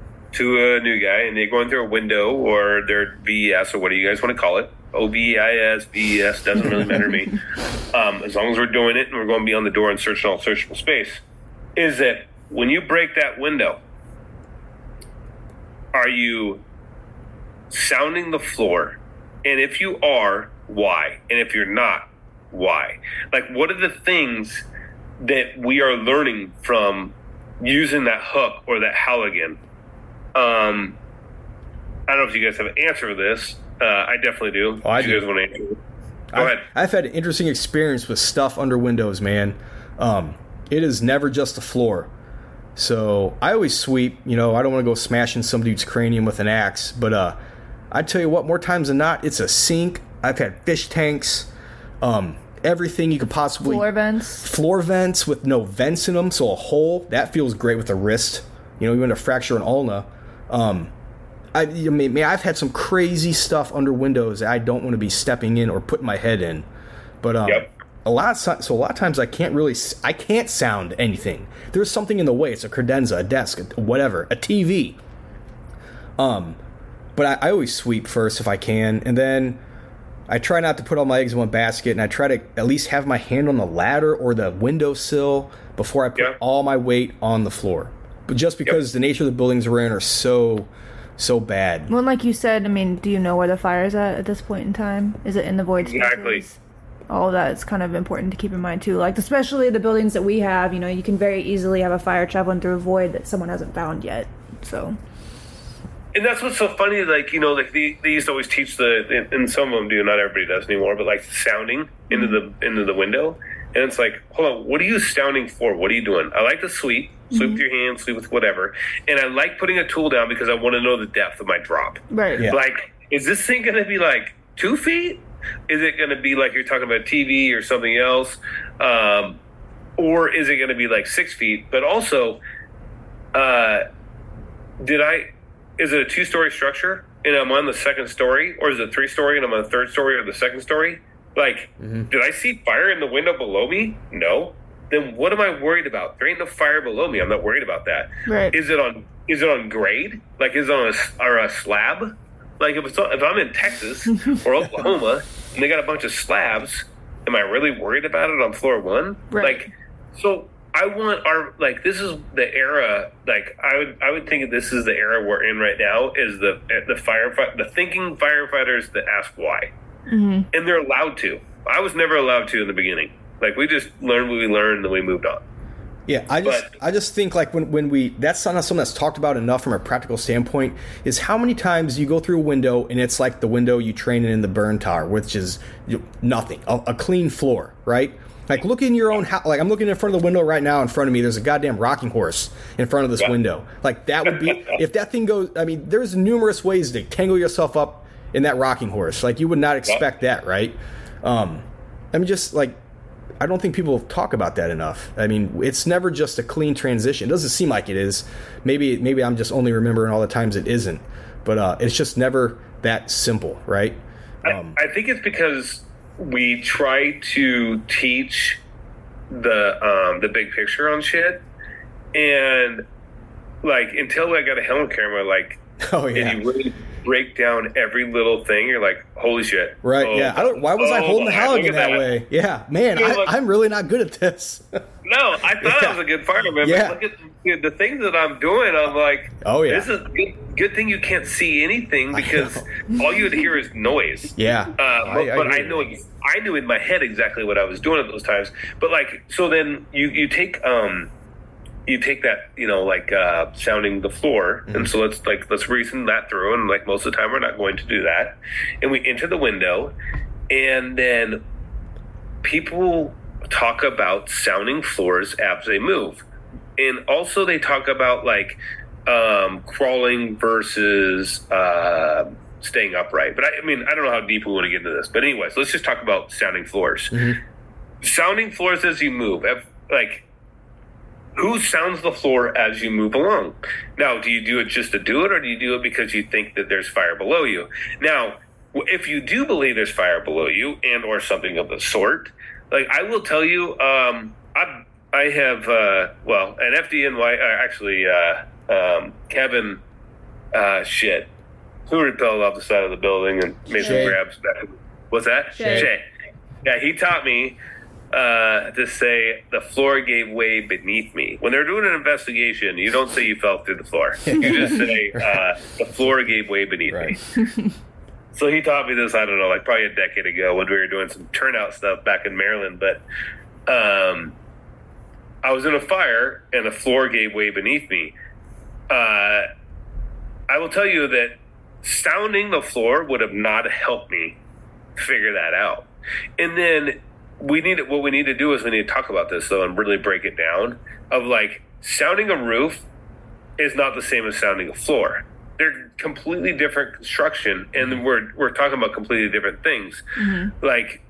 Speaker 3: to a new guy and they're going through a window or their V E S or what do you guys want to call it? O B I S, V E S, doesn't really matter to me. Um, as long as we're doing it and we're going beyond the door and searching all searchable space, is that when you break that window, are you sounding the floor? And if you are, why? And if you're not, why? Like, what are the things that we are learning from using that hook or that Halligan? Um, I don't know if you guys have an answer for this. Uh, I definitely do.
Speaker 4: Oh, I
Speaker 3: if you
Speaker 4: do.
Speaker 3: guys want to answer. Go
Speaker 4: I've,
Speaker 3: ahead.
Speaker 4: I've had an interesting experience with stuff under windows, man. Um, it is never just the floor. So I always sweep. You know, I don't want to go smashing some dude's cranium with an axe, but uh, I tell you what, more times than not, it's a sink. I've had fish tanks, um, everything you could possibly
Speaker 2: Floor vents.
Speaker 4: floor vents with no vents in them, so a hole that feels great with a wrist. You know, you want to fracture an ulna. Um, I, I mean, man, I've had some crazy stuff under windows that I don't want to be stepping in or putting my head in. But um,
Speaker 3: Yep.
Speaker 4: a lot, of, so so a lot of times I can't really, s- I can't sound anything. There's something in the way. It's a credenza, a desk, a- whatever, a T V. Um, but I, I always sweep first if I can, and then I try not to put all my eggs in one basket, and I try to at least have my hand on the ladder or the windowsill before I put
Speaker 3: Yeah.
Speaker 4: all my weight on the floor. But just because the nature of the buildings we're in are so, so bad.
Speaker 2: Well, like you said, I mean, do you know where the fire's at at this point in time? Is it in the void spaces?
Speaker 3: Exactly.
Speaker 2: All of that is kind of important to keep in mind too. Like, especially the buildings that we have, you know, you can very easily have a fire traveling through a void that someone hasn't found yet. So,
Speaker 3: And that's what's so funny. Like, you know, like they, they used to always teach the, and some of them do. Not everybody does anymore. But like sounding into the into the window, and it's like, hold on, what are you sounding for? What are you doing? I like to sweep, sweep with your hands, sweep with whatever, and I like putting a tool down because I want to know the depth of my drop.
Speaker 2: right.
Speaker 4: Yeah.
Speaker 3: Like, is this thing going to be like two feet? Is it going to be like you're talking about T V or something else? Um, or is it going to be like six feet? But also, uh, did I, is it a two story structure and I'm on the second story? Or is it three story and I'm on the third story or the second story? Like, did I see fire in the window below me? No. Then what am I worried about? There ain't no fire below me. I'm not worried about that.
Speaker 2: Right.
Speaker 3: Is it on, is it on grade? Like, is it on a, or a slab? Like, if, it's, if I'm in Texas or Oklahoma and they got a bunch of slabs, am I really worried about it on floor one?
Speaker 2: Right.
Speaker 3: Like, so I want our, like, this is the era, like, I would I would think this is the era we're in right now, is the the firefight, the thinking firefighters that ask why.
Speaker 2: Mm-hmm.
Speaker 3: And they're allowed to. I was never allowed to in the beginning. Like, we just learned what we learned and then we moved on.
Speaker 4: Yeah, I just
Speaker 3: But-
Speaker 4: I just think like when, when we that's not something that's talked about enough from a practical standpoint is how many times you go through a window and it's like the window you train in the burn tower, which is you know, nothing, a, a clean floor, right? Like look in your own house. Like I'm looking in front of the window right now in front of me. There's a goddamn rocking horse in front of this
Speaker 3: Yeah.
Speaker 4: window. Like that would be if that thing goes. I mean, there's numerous ways to tangle yourself up in that rocking horse. Like you would not expect that, right? Um, I mean, just like. I don't think people talk about that enough. I mean, it's never just a clean transition. It doesn't seem like it is. Maybe maybe I'm just only remembering all the times it isn't. But uh, it's just never that simple, right? Um,
Speaker 3: I, I think it's because we try to teach the um, the big picture on shit, and like until I got a helmet camera, like
Speaker 4: oh yeah,
Speaker 3: and you really break down every little thing, you're like, holy shit!
Speaker 4: right?
Speaker 3: Oh,
Speaker 4: yeah. I don't. Why was I
Speaker 3: oh,
Speaker 4: holding the
Speaker 3: look
Speaker 4: Halligan
Speaker 3: at
Speaker 4: that,
Speaker 3: that.
Speaker 4: way? Yeah, man,
Speaker 3: Yeah,
Speaker 4: I,
Speaker 3: look-
Speaker 4: I'm really not good at this.
Speaker 3: No, I thought
Speaker 4: Yeah.
Speaker 3: I was a good fireman,
Speaker 4: Yeah.
Speaker 3: but look at the, the things that I'm doing. I'm like,
Speaker 4: Oh, yeah.
Speaker 3: this is good. Good thing you can't see anything because all you would hear is noise.
Speaker 4: Yeah,
Speaker 3: Uh, but I,
Speaker 4: I
Speaker 3: but I,
Speaker 4: hear
Speaker 3: know
Speaker 4: you.
Speaker 3: ex- I knew in my head exactly what I was doing at those times. But like, so then you you take um you take that you know like uh, sounding the floor,
Speaker 4: Mm-hmm.
Speaker 3: and so let's like let's reason that through, and like most of the time we're not going to do that, and we enter the window, and then people talk about sounding floors as they move, and also they talk about like um, crawling versus uh, staying upright. But I, I mean, I don't know how deep we want to get into this. But anyways, let's just talk about sounding floors.
Speaker 4: Mm-hmm.
Speaker 3: Sounding floors as you move, If- like who sounds the floor as you move along? Now, do you do it just to do it, or do you do it because you think that there's fire below you? Now, if you do believe there's fire below you, and or something of the sort, like I will tell you, um, I I have uh, well, an F D N Y, uh, actually, uh, um, Kevin, uh, shit, who repelled off the side of the building and made
Speaker 4: Shay.
Speaker 3: some grabs back. What's that?
Speaker 2: Shay.
Speaker 3: Yeah, he taught me uh, to say the floor gave way beneath me. When they're doing an investigation, you don't say you fell through the floor. You just say uh, the floor gave way beneath
Speaker 4: Right.
Speaker 3: me. So he taught me this, I don't know, like probably a decade ago when we were doing some turnout stuff back in Maryland. But um, I was in a fire and the floor gave way beneath me. Uh, I will tell you that sounding the floor would have not helped me figure that out. And then we need to, what we need to do is we need to talk about this though and really break it down of like sounding a roof is not the same as sounding a floor. They're completely different construction, and we're we're talking about completely different things. Like,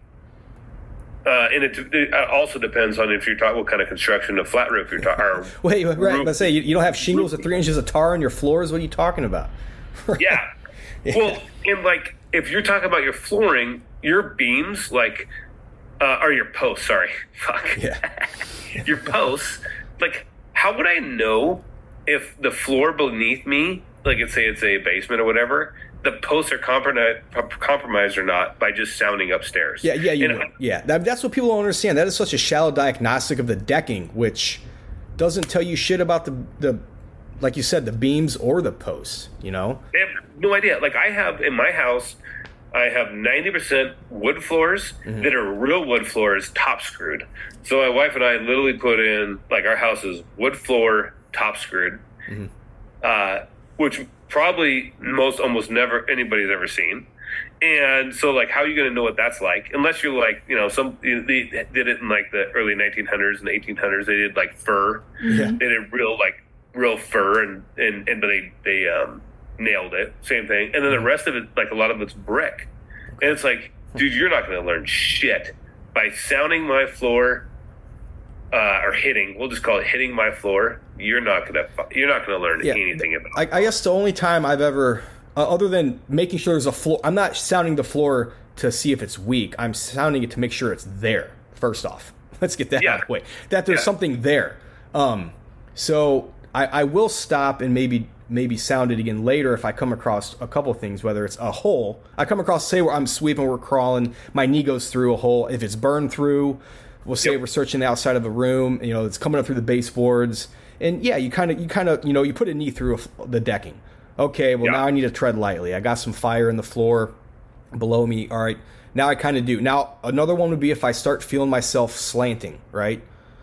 Speaker 3: uh, and it, it also depends on if you're talking what kind of construction, a flat roof you're talking.
Speaker 4: Wait, right?
Speaker 3: Roof-
Speaker 4: Let's say you, you don't have shingles with three inches of tar on your floors. What are you talking about?
Speaker 3: Yeah. Well, and like if you're talking about your flooring, your beams, like, uh, or your posts. Sorry, fuck.
Speaker 4: Yeah.
Speaker 3: Your posts. Like, how would I know if the floor beneath me, like, let's say it's a basement or whatever, the posts are compromised, compromised or not by just sounding upstairs?
Speaker 4: Yeah, yeah, you
Speaker 3: And
Speaker 4: would. Yeah, that, that's what people don't understand. That is such a shallow diagnostic of the decking, which doesn't tell you shit about the the, like you said, the beams or the posts. You know.
Speaker 3: They have no idea. Like I have in my house, I have ninety percent wood floors
Speaker 4: Mm-hmm.
Speaker 3: that are real wood floors, top screwed. So my wife and I literally put in, like, our house is wood floor, top screwed,
Speaker 4: Mm-hmm.
Speaker 3: uh, which probably most almost never anybody's ever seen. And so, like, how are you going to know what that's like? Unless you're like, you know, some they did it in like the early nineteen hundreds and eighteen hundreds. They did like fur.
Speaker 4: Yeah.
Speaker 3: They did real like real fur, and and and but they they um, nailed it. Same thing. And then the rest of it, like a lot of it's brick. And it's like, dude, you're not going to learn shit by sounding my floor uh, or hitting. We'll just call it hitting my floor. You're not gonna you're not gonna learn
Speaker 4: Yeah.
Speaker 3: anything about.
Speaker 4: I, I guess the only time I've ever, uh, other than making sure there's a floor, I'm not sounding the floor to see if it's weak. I'm sounding it to make sure it's there. First off, let's get that
Speaker 3: Yeah.
Speaker 4: out of the way. That there's
Speaker 3: Yeah.
Speaker 4: something there. Um, so I, I will stop and maybe maybe sound it again later if I come across a couple things, whether it's a hole. I come across, say, where I'm sweeping, we're crawling, my knee goes through a hole. If it's burned through, we'll say
Speaker 3: Yep.
Speaker 4: we're searching the outside of a room, you know, it's coming up through the baseboards. And yeah, you kind of, you kind of, you know, you put a knee through a f the decking. Okay, well,
Speaker 3: Yeah.
Speaker 4: now I need to tread lightly. I got some fire in the floor below me. All right, now I kind of do. Now, another one would be if I start feeling myself slanting, right?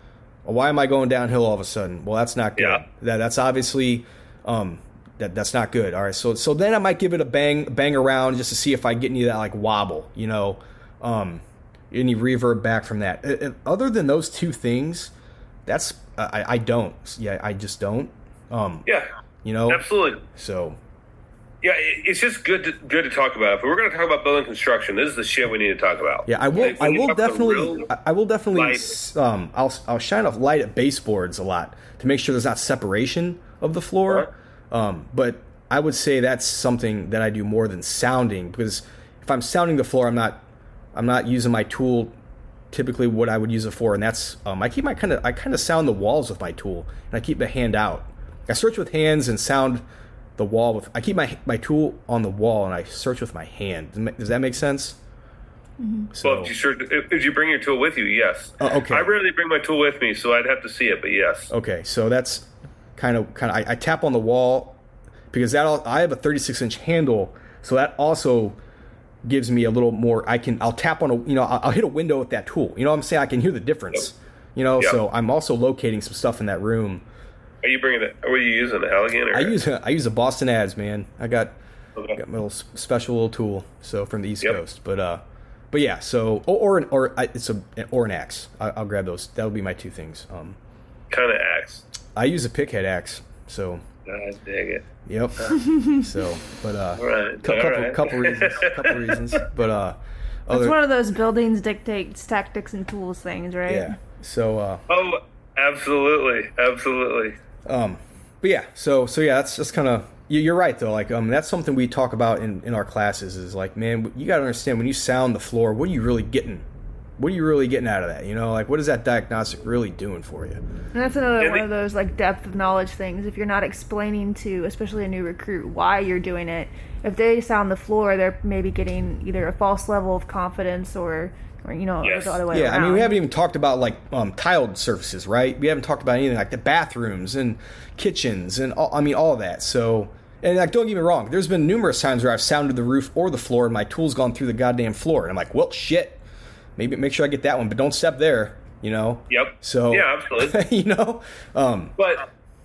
Speaker 4: why am I going downhill all of a sudden? Well, that's not good.
Speaker 3: Yeah.
Speaker 4: That that's obviously um, that that's not good. All right, so so then I might give it a bang bang around just to see if I get any of that like wobble, you know, um, any reverb back from that. Uh, uh, other than those two things, that's uh, I I don't. Yeah, I just don't. Um,
Speaker 3: yeah,
Speaker 4: you know,
Speaker 3: absolutely.
Speaker 4: So.
Speaker 3: Yeah, it's just good to, good to talk about. If we're going to talk about building construction, this is the shit we need to talk about.
Speaker 4: Yeah, I will.
Speaker 3: Like,
Speaker 4: I will
Speaker 3: talk about
Speaker 4: definitely.
Speaker 3: real
Speaker 4: I I will definitely.
Speaker 3: light-
Speaker 4: Um, I'll I'll shine a light at baseboards a lot to make sure there's not separation of the floor. Um, but I would say that's something that I do more than sounding, because if I'm sounding the floor, I'm not. I'm not using my tool. Typically, what I would use it for, and that's um, I keep my kind of I kind of sound the walls with my tool, and I keep the hand out. I search with hands and sound the wall with. I keep my my tool on the wall and I search with my hand. Does that make sense?
Speaker 2: Mm-hmm.
Speaker 3: So, well, if you, sure, if, if you bring your tool with you, yes.
Speaker 4: Uh, okay.
Speaker 3: I rarely bring my tool with me, so I'd have to see it, but yes.
Speaker 4: Okay, so that's kind of kind of. I, I tap on the wall because that all, I have a thirty-six inch handle, so that also gives me a little more. I can I'll tap on a you know I'll, I'll hit a window with that tool. You know what I'm saying? I can hear the difference. Yep. You know, yep. So I'm also locating some stuff in that room.
Speaker 3: Are you bringing it? What are you using? The Halligan? Or?
Speaker 4: I use a, I use a Boston Ads, man. I got
Speaker 3: okay.
Speaker 4: got my little special little tool, so from the East
Speaker 3: yep.
Speaker 4: Coast. But uh, but yeah. So or or, an, or it's a or an axe. I, I'll grab those. That'll be my two things. Um,
Speaker 3: kind of axe.
Speaker 4: I use a pickhead axe. So.
Speaker 3: God dang it.
Speaker 4: Yep. so, but uh,
Speaker 3: all right.
Speaker 4: Cu-
Speaker 3: all
Speaker 4: couple
Speaker 3: right.
Speaker 4: couple reasons. Couple reasons. But uh,
Speaker 2: it's one of those buildings dictates tactics and tools things, right?
Speaker 4: Yeah. So. Uh,
Speaker 3: oh, absolutely, absolutely.
Speaker 4: Um. But yeah, so so yeah, that's just kind of you're right though. Like um, that's something we talk about in, in our classes. Is like, man, you got to understand when you sound the floor, what are you really getting? What are you really getting out of that? You know, like what is that diagnostic really doing for you?
Speaker 2: And that's another and one they, of those like depth of knowledge things. If you're not explaining to, especially a new recruit, why you're doing it, if they sound the floor, they're maybe getting either a false level of confidence or. Or, you know,
Speaker 3: yes.
Speaker 2: the other way
Speaker 4: yeah,
Speaker 2: around.
Speaker 4: I mean, we haven't even talked about, like, um, tiled surfaces, right? We haven't talked about anything like the bathrooms and kitchens and, all, I mean, all of that. So, and, like, don't get me wrong. There's been numerous times where I've sounded the roof or the floor and my tool's gone through the goddamn floor. And I'm like, well, shit. Maybe make sure I get that one, but don't step there, you know?
Speaker 3: Yep.
Speaker 4: So,
Speaker 3: yeah, absolutely.
Speaker 4: you know? Um,
Speaker 3: but,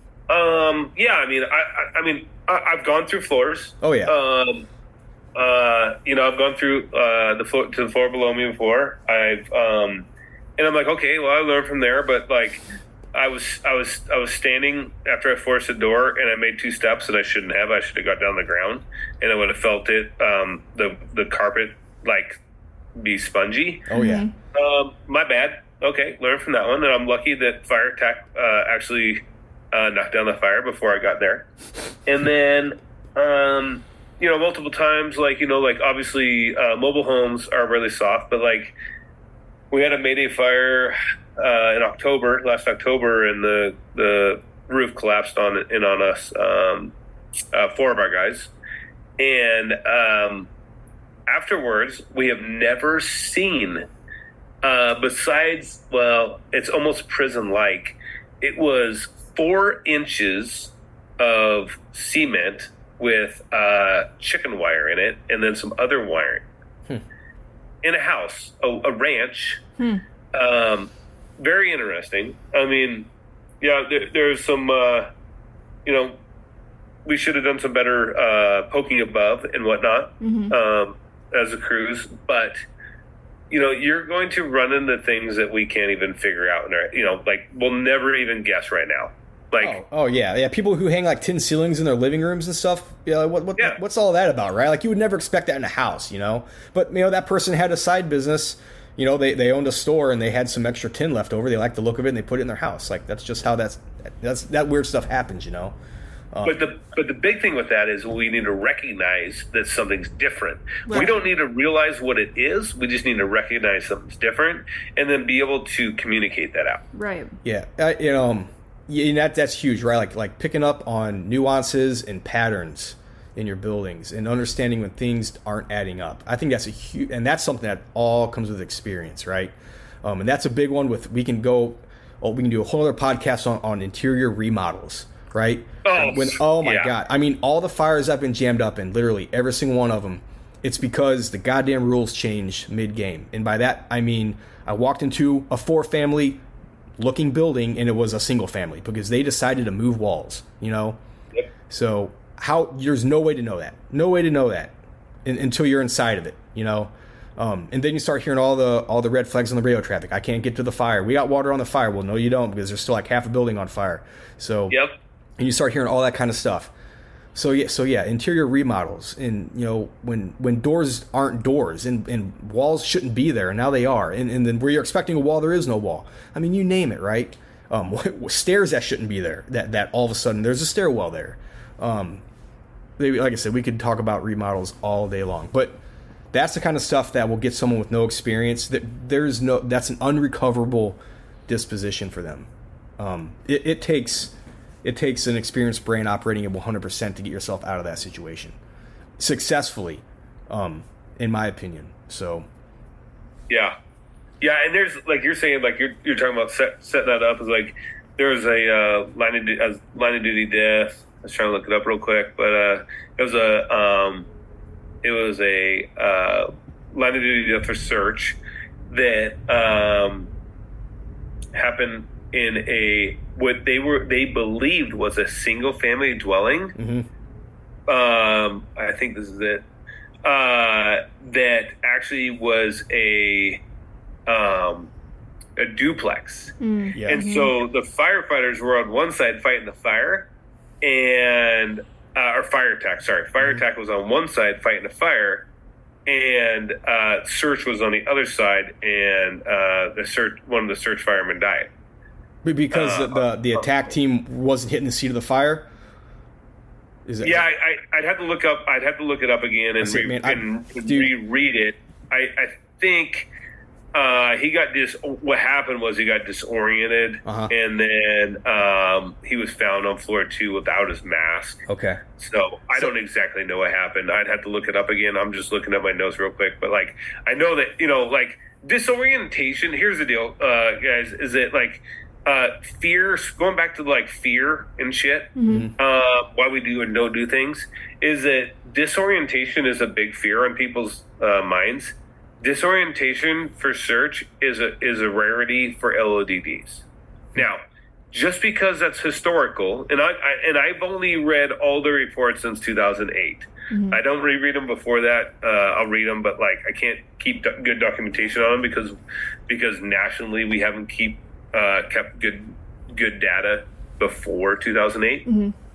Speaker 3: um, yeah, I mean, I, I, I mean, I, I've gone through floors.
Speaker 4: Oh, yeah.
Speaker 3: Um, Uh, you know, I've gone through uh, the floor to the floor below me before. I've, um, and I'm like, okay, well, I learned from there. But like, I was, I was, I was standing after I forced the door, and I made two steps that I shouldn't have. I should have got down on the ground, and I would have felt it, um, the the carpet like be spongy.
Speaker 4: Oh yeah.
Speaker 3: Um, my bad. Okay, learn from that one, and I'm lucky that fire tech uh, actually uh, knocked down the fire before I got there, and then. Um, You know, multiple times, like, you know, like, obviously, uh, mobile homes are really soft, but, like, we had a Mayday fire uh, in October, last October, and the the roof collapsed on in on us, um, uh, four of our guys. And um, afterwards, we have never seen, uh, besides, well, it's almost prison-like, it was four inches of cement with uh, chicken wire in it, and then some other wiring hmm. in a house, a, a ranch. Hmm. Um, very interesting. I mean, yeah, there, there's some. Uh, you know, we should have done some better uh, poking above and whatnot mm-hmm. um, as a cruise, but you know, you're going to run into things that we can't even figure out. In our, you know, like we'll never even guess right now. Like,
Speaker 4: oh, oh yeah, yeah. People who hang like tin ceilings in their living rooms and stuff. Yeah, what, what,
Speaker 3: yeah.
Speaker 4: what's all that about, right? Like you would never expect that in a house, you know. But you know that person had a side business. You know, they, they owned a store and they had some extra tin left over. They liked the look of it and they put it in their house. Like that's just how that's that's that weird stuff happens, you know. Um,
Speaker 3: but the but the big thing with that is we need to recognize that something's different. Right. We don't need to realize what it is. We just need to recognize something's different and then be able to communicate that out.
Speaker 2: Right.
Speaker 4: Yeah. Uh, you know. Um, Yeah, that that's huge, right? Like like picking up on nuances and patterns in your buildings and understanding when things aren't adding up. I think that's a huge, and that's something that all comes with experience, right? Um, and that's a big one. With we can go, oh, we can do a whole other podcast on, on interior remodels, right?
Speaker 3: Oh,
Speaker 4: when oh my
Speaker 3: yeah.
Speaker 4: god, I mean, all the fires I've been jammed up in, literally every single one of them. It's because the goddamn rules changed mid game, and by that I mean I walked into a four family. looking building and it was a single family because they decided to move walls, you know?
Speaker 3: Yep.
Speaker 4: So how there's no way to know that. No way to know that in, until you're inside of it, you know? Um, and then you start hearing all the all the red flags on the radio traffic. I can't get to the fire. We got water on the fire. Well, no, you don't because there's still like half a building on fire. So
Speaker 3: Yep.
Speaker 4: And you start hearing all that kind of stuff. So yeah, so yeah, interior remodels, and you know when when doors aren't doors, and, and walls shouldn't be there, and now they are, and and then where you're expecting a wall, there is no wall. I mean, you name it, right? Um, stairs that shouldn't be there, that that all of a sudden there's a stairwell there. Um, maybe, like I said, we could talk about remodels all day long, but that's the kind of stuff that will get someone with no experience. That there's no, that's an unrecoverable disposition for them. Um, it, it takes. It takes an experienced brain operating at one hundred percent to get yourself out of that situation successfully, um, in my opinion. So,
Speaker 3: yeah, yeah, and there's like you're saying, like you're you're talking about set, setting that up as like there's a uh, line of du- uh, line of duty death. I was trying to look it up real quick, but uh, it was a um, it was a uh, line of duty death for search that um, happened in a what they were they believed was a single family dwelling.
Speaker 4: mm-hmm.
Speaker 3: Um, I think this is it. Uh, that actually was a um, a duplex,
Speaker 2: Mm.
Speaker 4: Yeah.
Speaker 3: and so the firefighters were on one side fighting the fire, and uh, or fire attack. Sorry, fire
Speaker 4: Mm-hmm.
Speaker 3: attack was on one side fighting the fire, and uh, search was on the other side, and uh, the search one of the search firemen died.
Speaker 4: because
Speaker 3: Uh,
Speaker 4: the, the the attack team wasn't hitting the seat of the fire. Is it?
Speaker 3: Yeah, I, I, I'd have to look up. I'd have to look it up again and,
Speaker 4: That's it,
Speaker 3: re,
Speaker 4: man. I-
Speaker 3: and
Speaker 4: dude.
Speaker 3: reread it. I, I think uh, he got dis. What happened was he got disoriented,
Speaker 4: Uh-huh.
Speaker 3: and then um, he was found on floor two without his mask.
Speaker 4: Okay.
Speaker 3: So I
Speaker 4: So-
Speaker 3: don't exactly know what happened. I'd have to look it up again. I'm just looking at my notes real quick, but like I know that you know, like disorientation. Here's the deal, uh, guys. Is it like uh, fear? Going back to like fear and shit. Uh, why we do and don't do things is that disorientation is a big fear on people's uh, minds. Disorientation for search is a is a rarity for L O D Ds. Now, just because that's historical, and I, I and I've only read all the reports since two thousand eight. I don't reread them before that. Uh, I'll read them, but like I can't keep do- good documentation on them because because nationally we haven't keep uh, kept good good data before two thousand eight.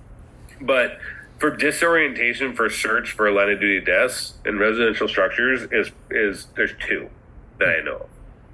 Speaker 3: But for disorientation for search for line of duty deaths in residential structures is is there's two that I know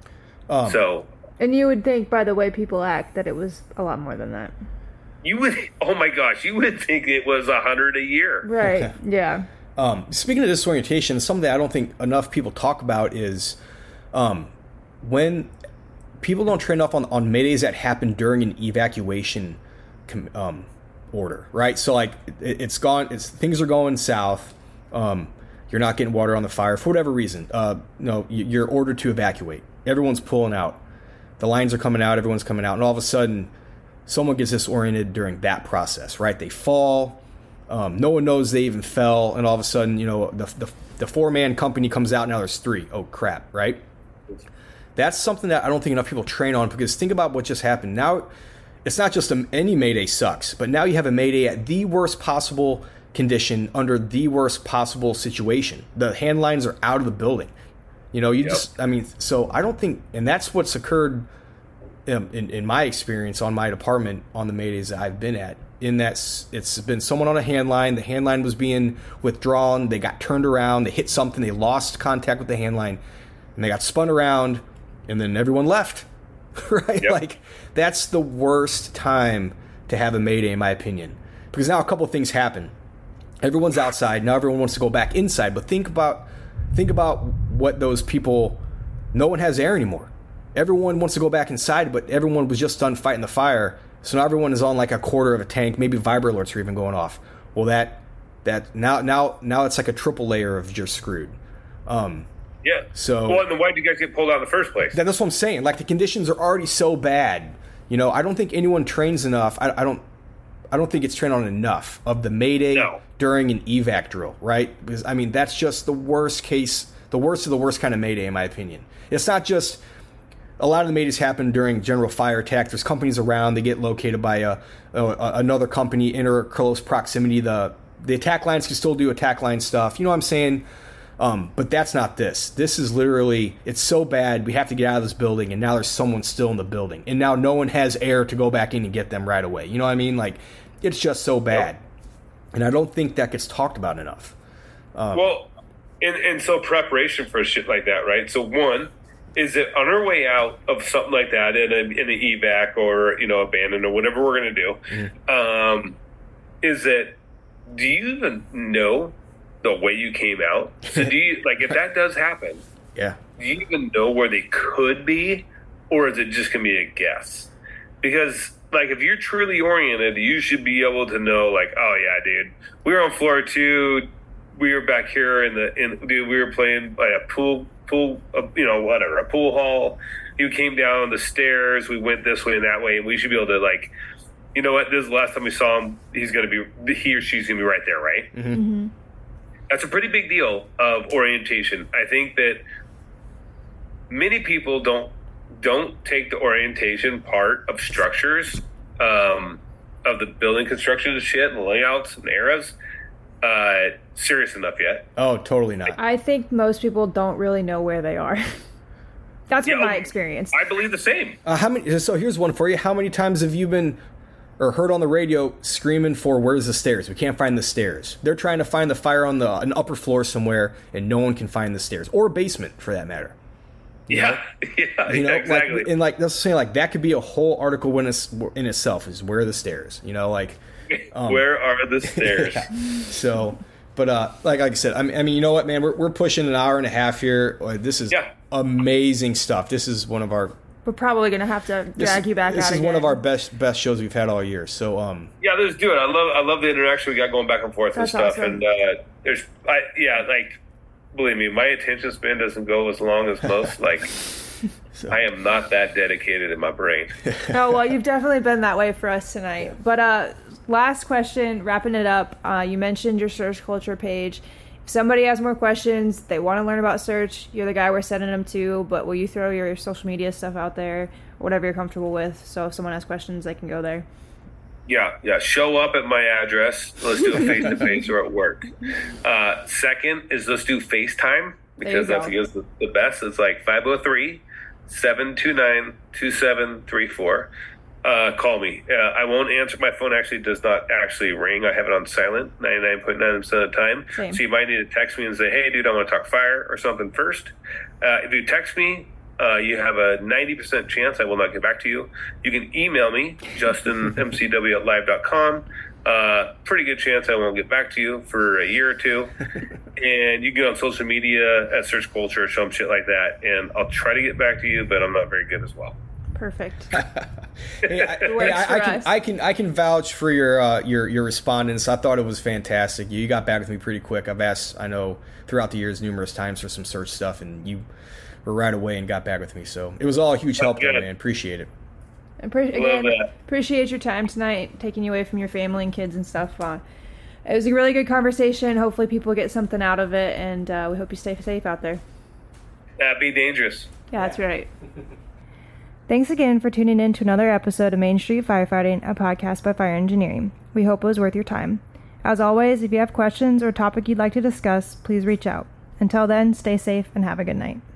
Speaker 3: of.
Speaker 4: Um,
Speaker 3: So
Speaker 2: And you would think by the way people act that it was a lot more than that.
Speaker 3: you would oh my gosh, you would think it was a hundred a year.
Speaker 2: Right.
Speaker 4: Okay.
Speaker 2: Yeah.
Speaker 4: Um, speaking of disorientation, something that I don't think enough people talk about is um, when people don't train enough on, on maydays that happen during an evacuation com- um, order, right? So like it, it's gone, it's things are going south. Um, you're not getting water on the fire for whatever reason. Uh, no, you- you're ordered to evacuate. Everyone's pulling out. The lines are coming out. Everyone's coming out, and all of a sudden, someone gets disoriented during that process, right? They fall. Um, no one knows they even fell, and all of a sudden, you know, the the, the four man company comes out. Now there's three. Oh crap! Right? That's something that I don't think enough people train on, because think about what just happened. Now, it's not just a, any mayday sucks, but now you have a mayday at the worst possible condition under the worst possible situation. The hand lines are out of the building. You know, you
Speaker 3: Yep.
Speaker 4: just, I mean, so I don't think, and that's what's occurred in, in, in my experience on my department on the maydays that I've been at. In that s- it's been someone on a hand line, the hand line was being withdrawn, they got turned around, they hit something, they lost contact with the hand line, and they got spun around, and then everyone left. Right?
Speaker 3: Yep.
Speaker 4: Like, that's the worst time to have a mayday, in my opinion. Because now a couple of things happen. Everyone's outside, now everyone wants to go back inside, but think about think about what those people, no one has air anymore. Everyone wants to go back inside, but everyone was just done fighting the fire, so now everyone is on like a quarter of a tank. Maybe vibra alerts are even going off. Well, that that now now now it's like a triple layer of you're screwed. Um,
Speaker 3: Yeah.
Speaker 4: So-
Speaker 3: well, and then why did you guys get pulled out in the first place?
Speaker 4: that, that's what I'm saying. Like, the conditions are already so bad. You know, I don't think anyone trains enough. I, I don't. I don't think it's trained on enough of the mayday
Speaker 3: No.
Speaker 4: during an evac drill, right? Because I mean, that's just the worst case, the worst of the worst kind of mayday, in my opinion. It's not just a lot of the majors happen during general fire attack. There's companies around. They get located by a, a, another company in or close proximity. The the attack lines can still do attack line stuff. You know what I'm saying? Um, but that's not this. This is literally, it's so bad, we have to get out of this building, and now there's someone still in the building. And now no one has air to go back in and get them right away. You know what I mean? Like, it's just so bad. Yep. And I don't think that gets talked about enough. Um,
Speaker 3: well, and, and so preparation for shit like that, right? So one, is that on our way out of something like that in a, in an evac or, you know, abandon or whatever we're going to do, mm-hmm. um, is that, do you even know the way you came out? So do you, like, if that does happen,
Speaker 4: yeah,
Speaker 3: do you even know where they could be, or is it just gonna be a guess? Because, like, if you're truly oriented, you should be able to know, like, oh yeah, dude, we were on floor two, we were back here in the in dude, we were playing by a pool pool, uh, you know, whatever, a pool hall. You came down the stairs, we went this way and that way, and we should be able to, like, you know what, this is the last time we saw him, he's gonna be, he or she's gonna be right there, right?
Speaker 4: Mm-hmm. Mm-hmm.
Speaker 3: That's a pretty big deal of orientation. I think that many people don't don't take the orientation part of structures, um, of the building construction and shit and layouts and eras uh, serious enough yet.
Speaker 4: Oh, totally not.
Speaker 2: I think most people don't really know where they are. That's yeah, been my experience.
Speaker 3: I believe the same.
Speaker 4: Uh, how many? So here's one for you. How many times have you been or heard on the radio screaming for where's the stairs? We can't find the stairs. They're trying to find the fire on the an upper floor somewhere, and no one can find the stairs, or a basement for that matter.
Speaker 3: You yeah, know? yeah,
Speaker 4: you know,
Speaker 3: exactly.
Speaker 4: Like, and like that's saying, like that could be a whole article in, its, in itself. Is where are the stairs? You know, like
Speaker 3: um, where are the stairs?
Speaker 4: Yeah. So, but uh, like, like I said, I mean, I mean, you know what, man, we're we're pushing an hour and a half here. This is
Speaker 3: yeah.
Speaker 4: amazing stuff. This is one of our.
Speaker 2: We're probably going to have to drag
Speaker 4: this,
Speaker 2: you back
Speaker 4: this
Speaker 2: out
Speaker 4: This is
Speaker 2: again.
Speaker 4: one of our best best shows we've had all year. So, um,
Speaker 3: yeah, let's do it. I love I love the interaction we got going back and forth
Speaker 2: That's
Speaker 3: and stuff.
Speaker 2: awesome.
Speaker 3: And uh, there's, I, yeah, like, believe me, my attention span doesn't go as long as most. Like, so. I am not that dedicated in my brain.
Speaker 2: Oh, well, you've definitely been that way for us tonight. But uh, last question, wrapping it up. Uh, you mentioned your search culture page. If somebody has more questions, they want to learn about search, you're the guy we're sending them to, but will you throw your social media stuff out there, or whatever you're comfortable with, so if someone has questions, they can go there?
Speaker 3: Yeah, yeah. Show up at my address. Let's do a face-to-face or at work. Uh, second is let's do FaceTime, because that's I guess the, the best. It's like five oh three, seven two nine, two seven three four. Uh, call me. Uh, I won't answer. My phone actually does not actually ring. I have it on silent ninety-nine point nine percent of the time.
Speaker 2: Same.
Speaker 3: So you might need to text me and say, hey, dude, I want to talk fire or something first. Uh, if you text me, uh, you have a ninety percent chance I will not get back to you. You can email me, justin m c w at live dot com. Uh, pretty good chance I won't get back to you for a year or two. And you can go on social media at Search Culture or some shit like that, and I'll try to get back to you, but I'm not very good as well.
Speaker 2: Perfect.
Speaker 4: Hey, I, hey, I, I can I can I can vouch for your uh, your your respondents. I thought it was fantastic. You got back with me pretty quick. I've asked, I know, throughout the years numerous times for some search stuff, and you were right away and got back with me. So it was all a huge help, though, man. Appreciate it.
Speaker 2: Appre- again, appreciate your time tonight, taking you away from your family and kids and stuff. Uh, it was a really good conversation. Hopefully, people get something out of it, and uh, we hope you stay safe out there.
Speaker 3: Uh, be dangerous.
Speaker 2: Yeah, that's right. Thanks again for tuning in to another episode of Main Street Firefighting, a podcast by Fire Engineering. We hope it was worth your time. As always, if you have questions or a topic you'd like to discuss, please reach out. Until then, stay safe and have a good night.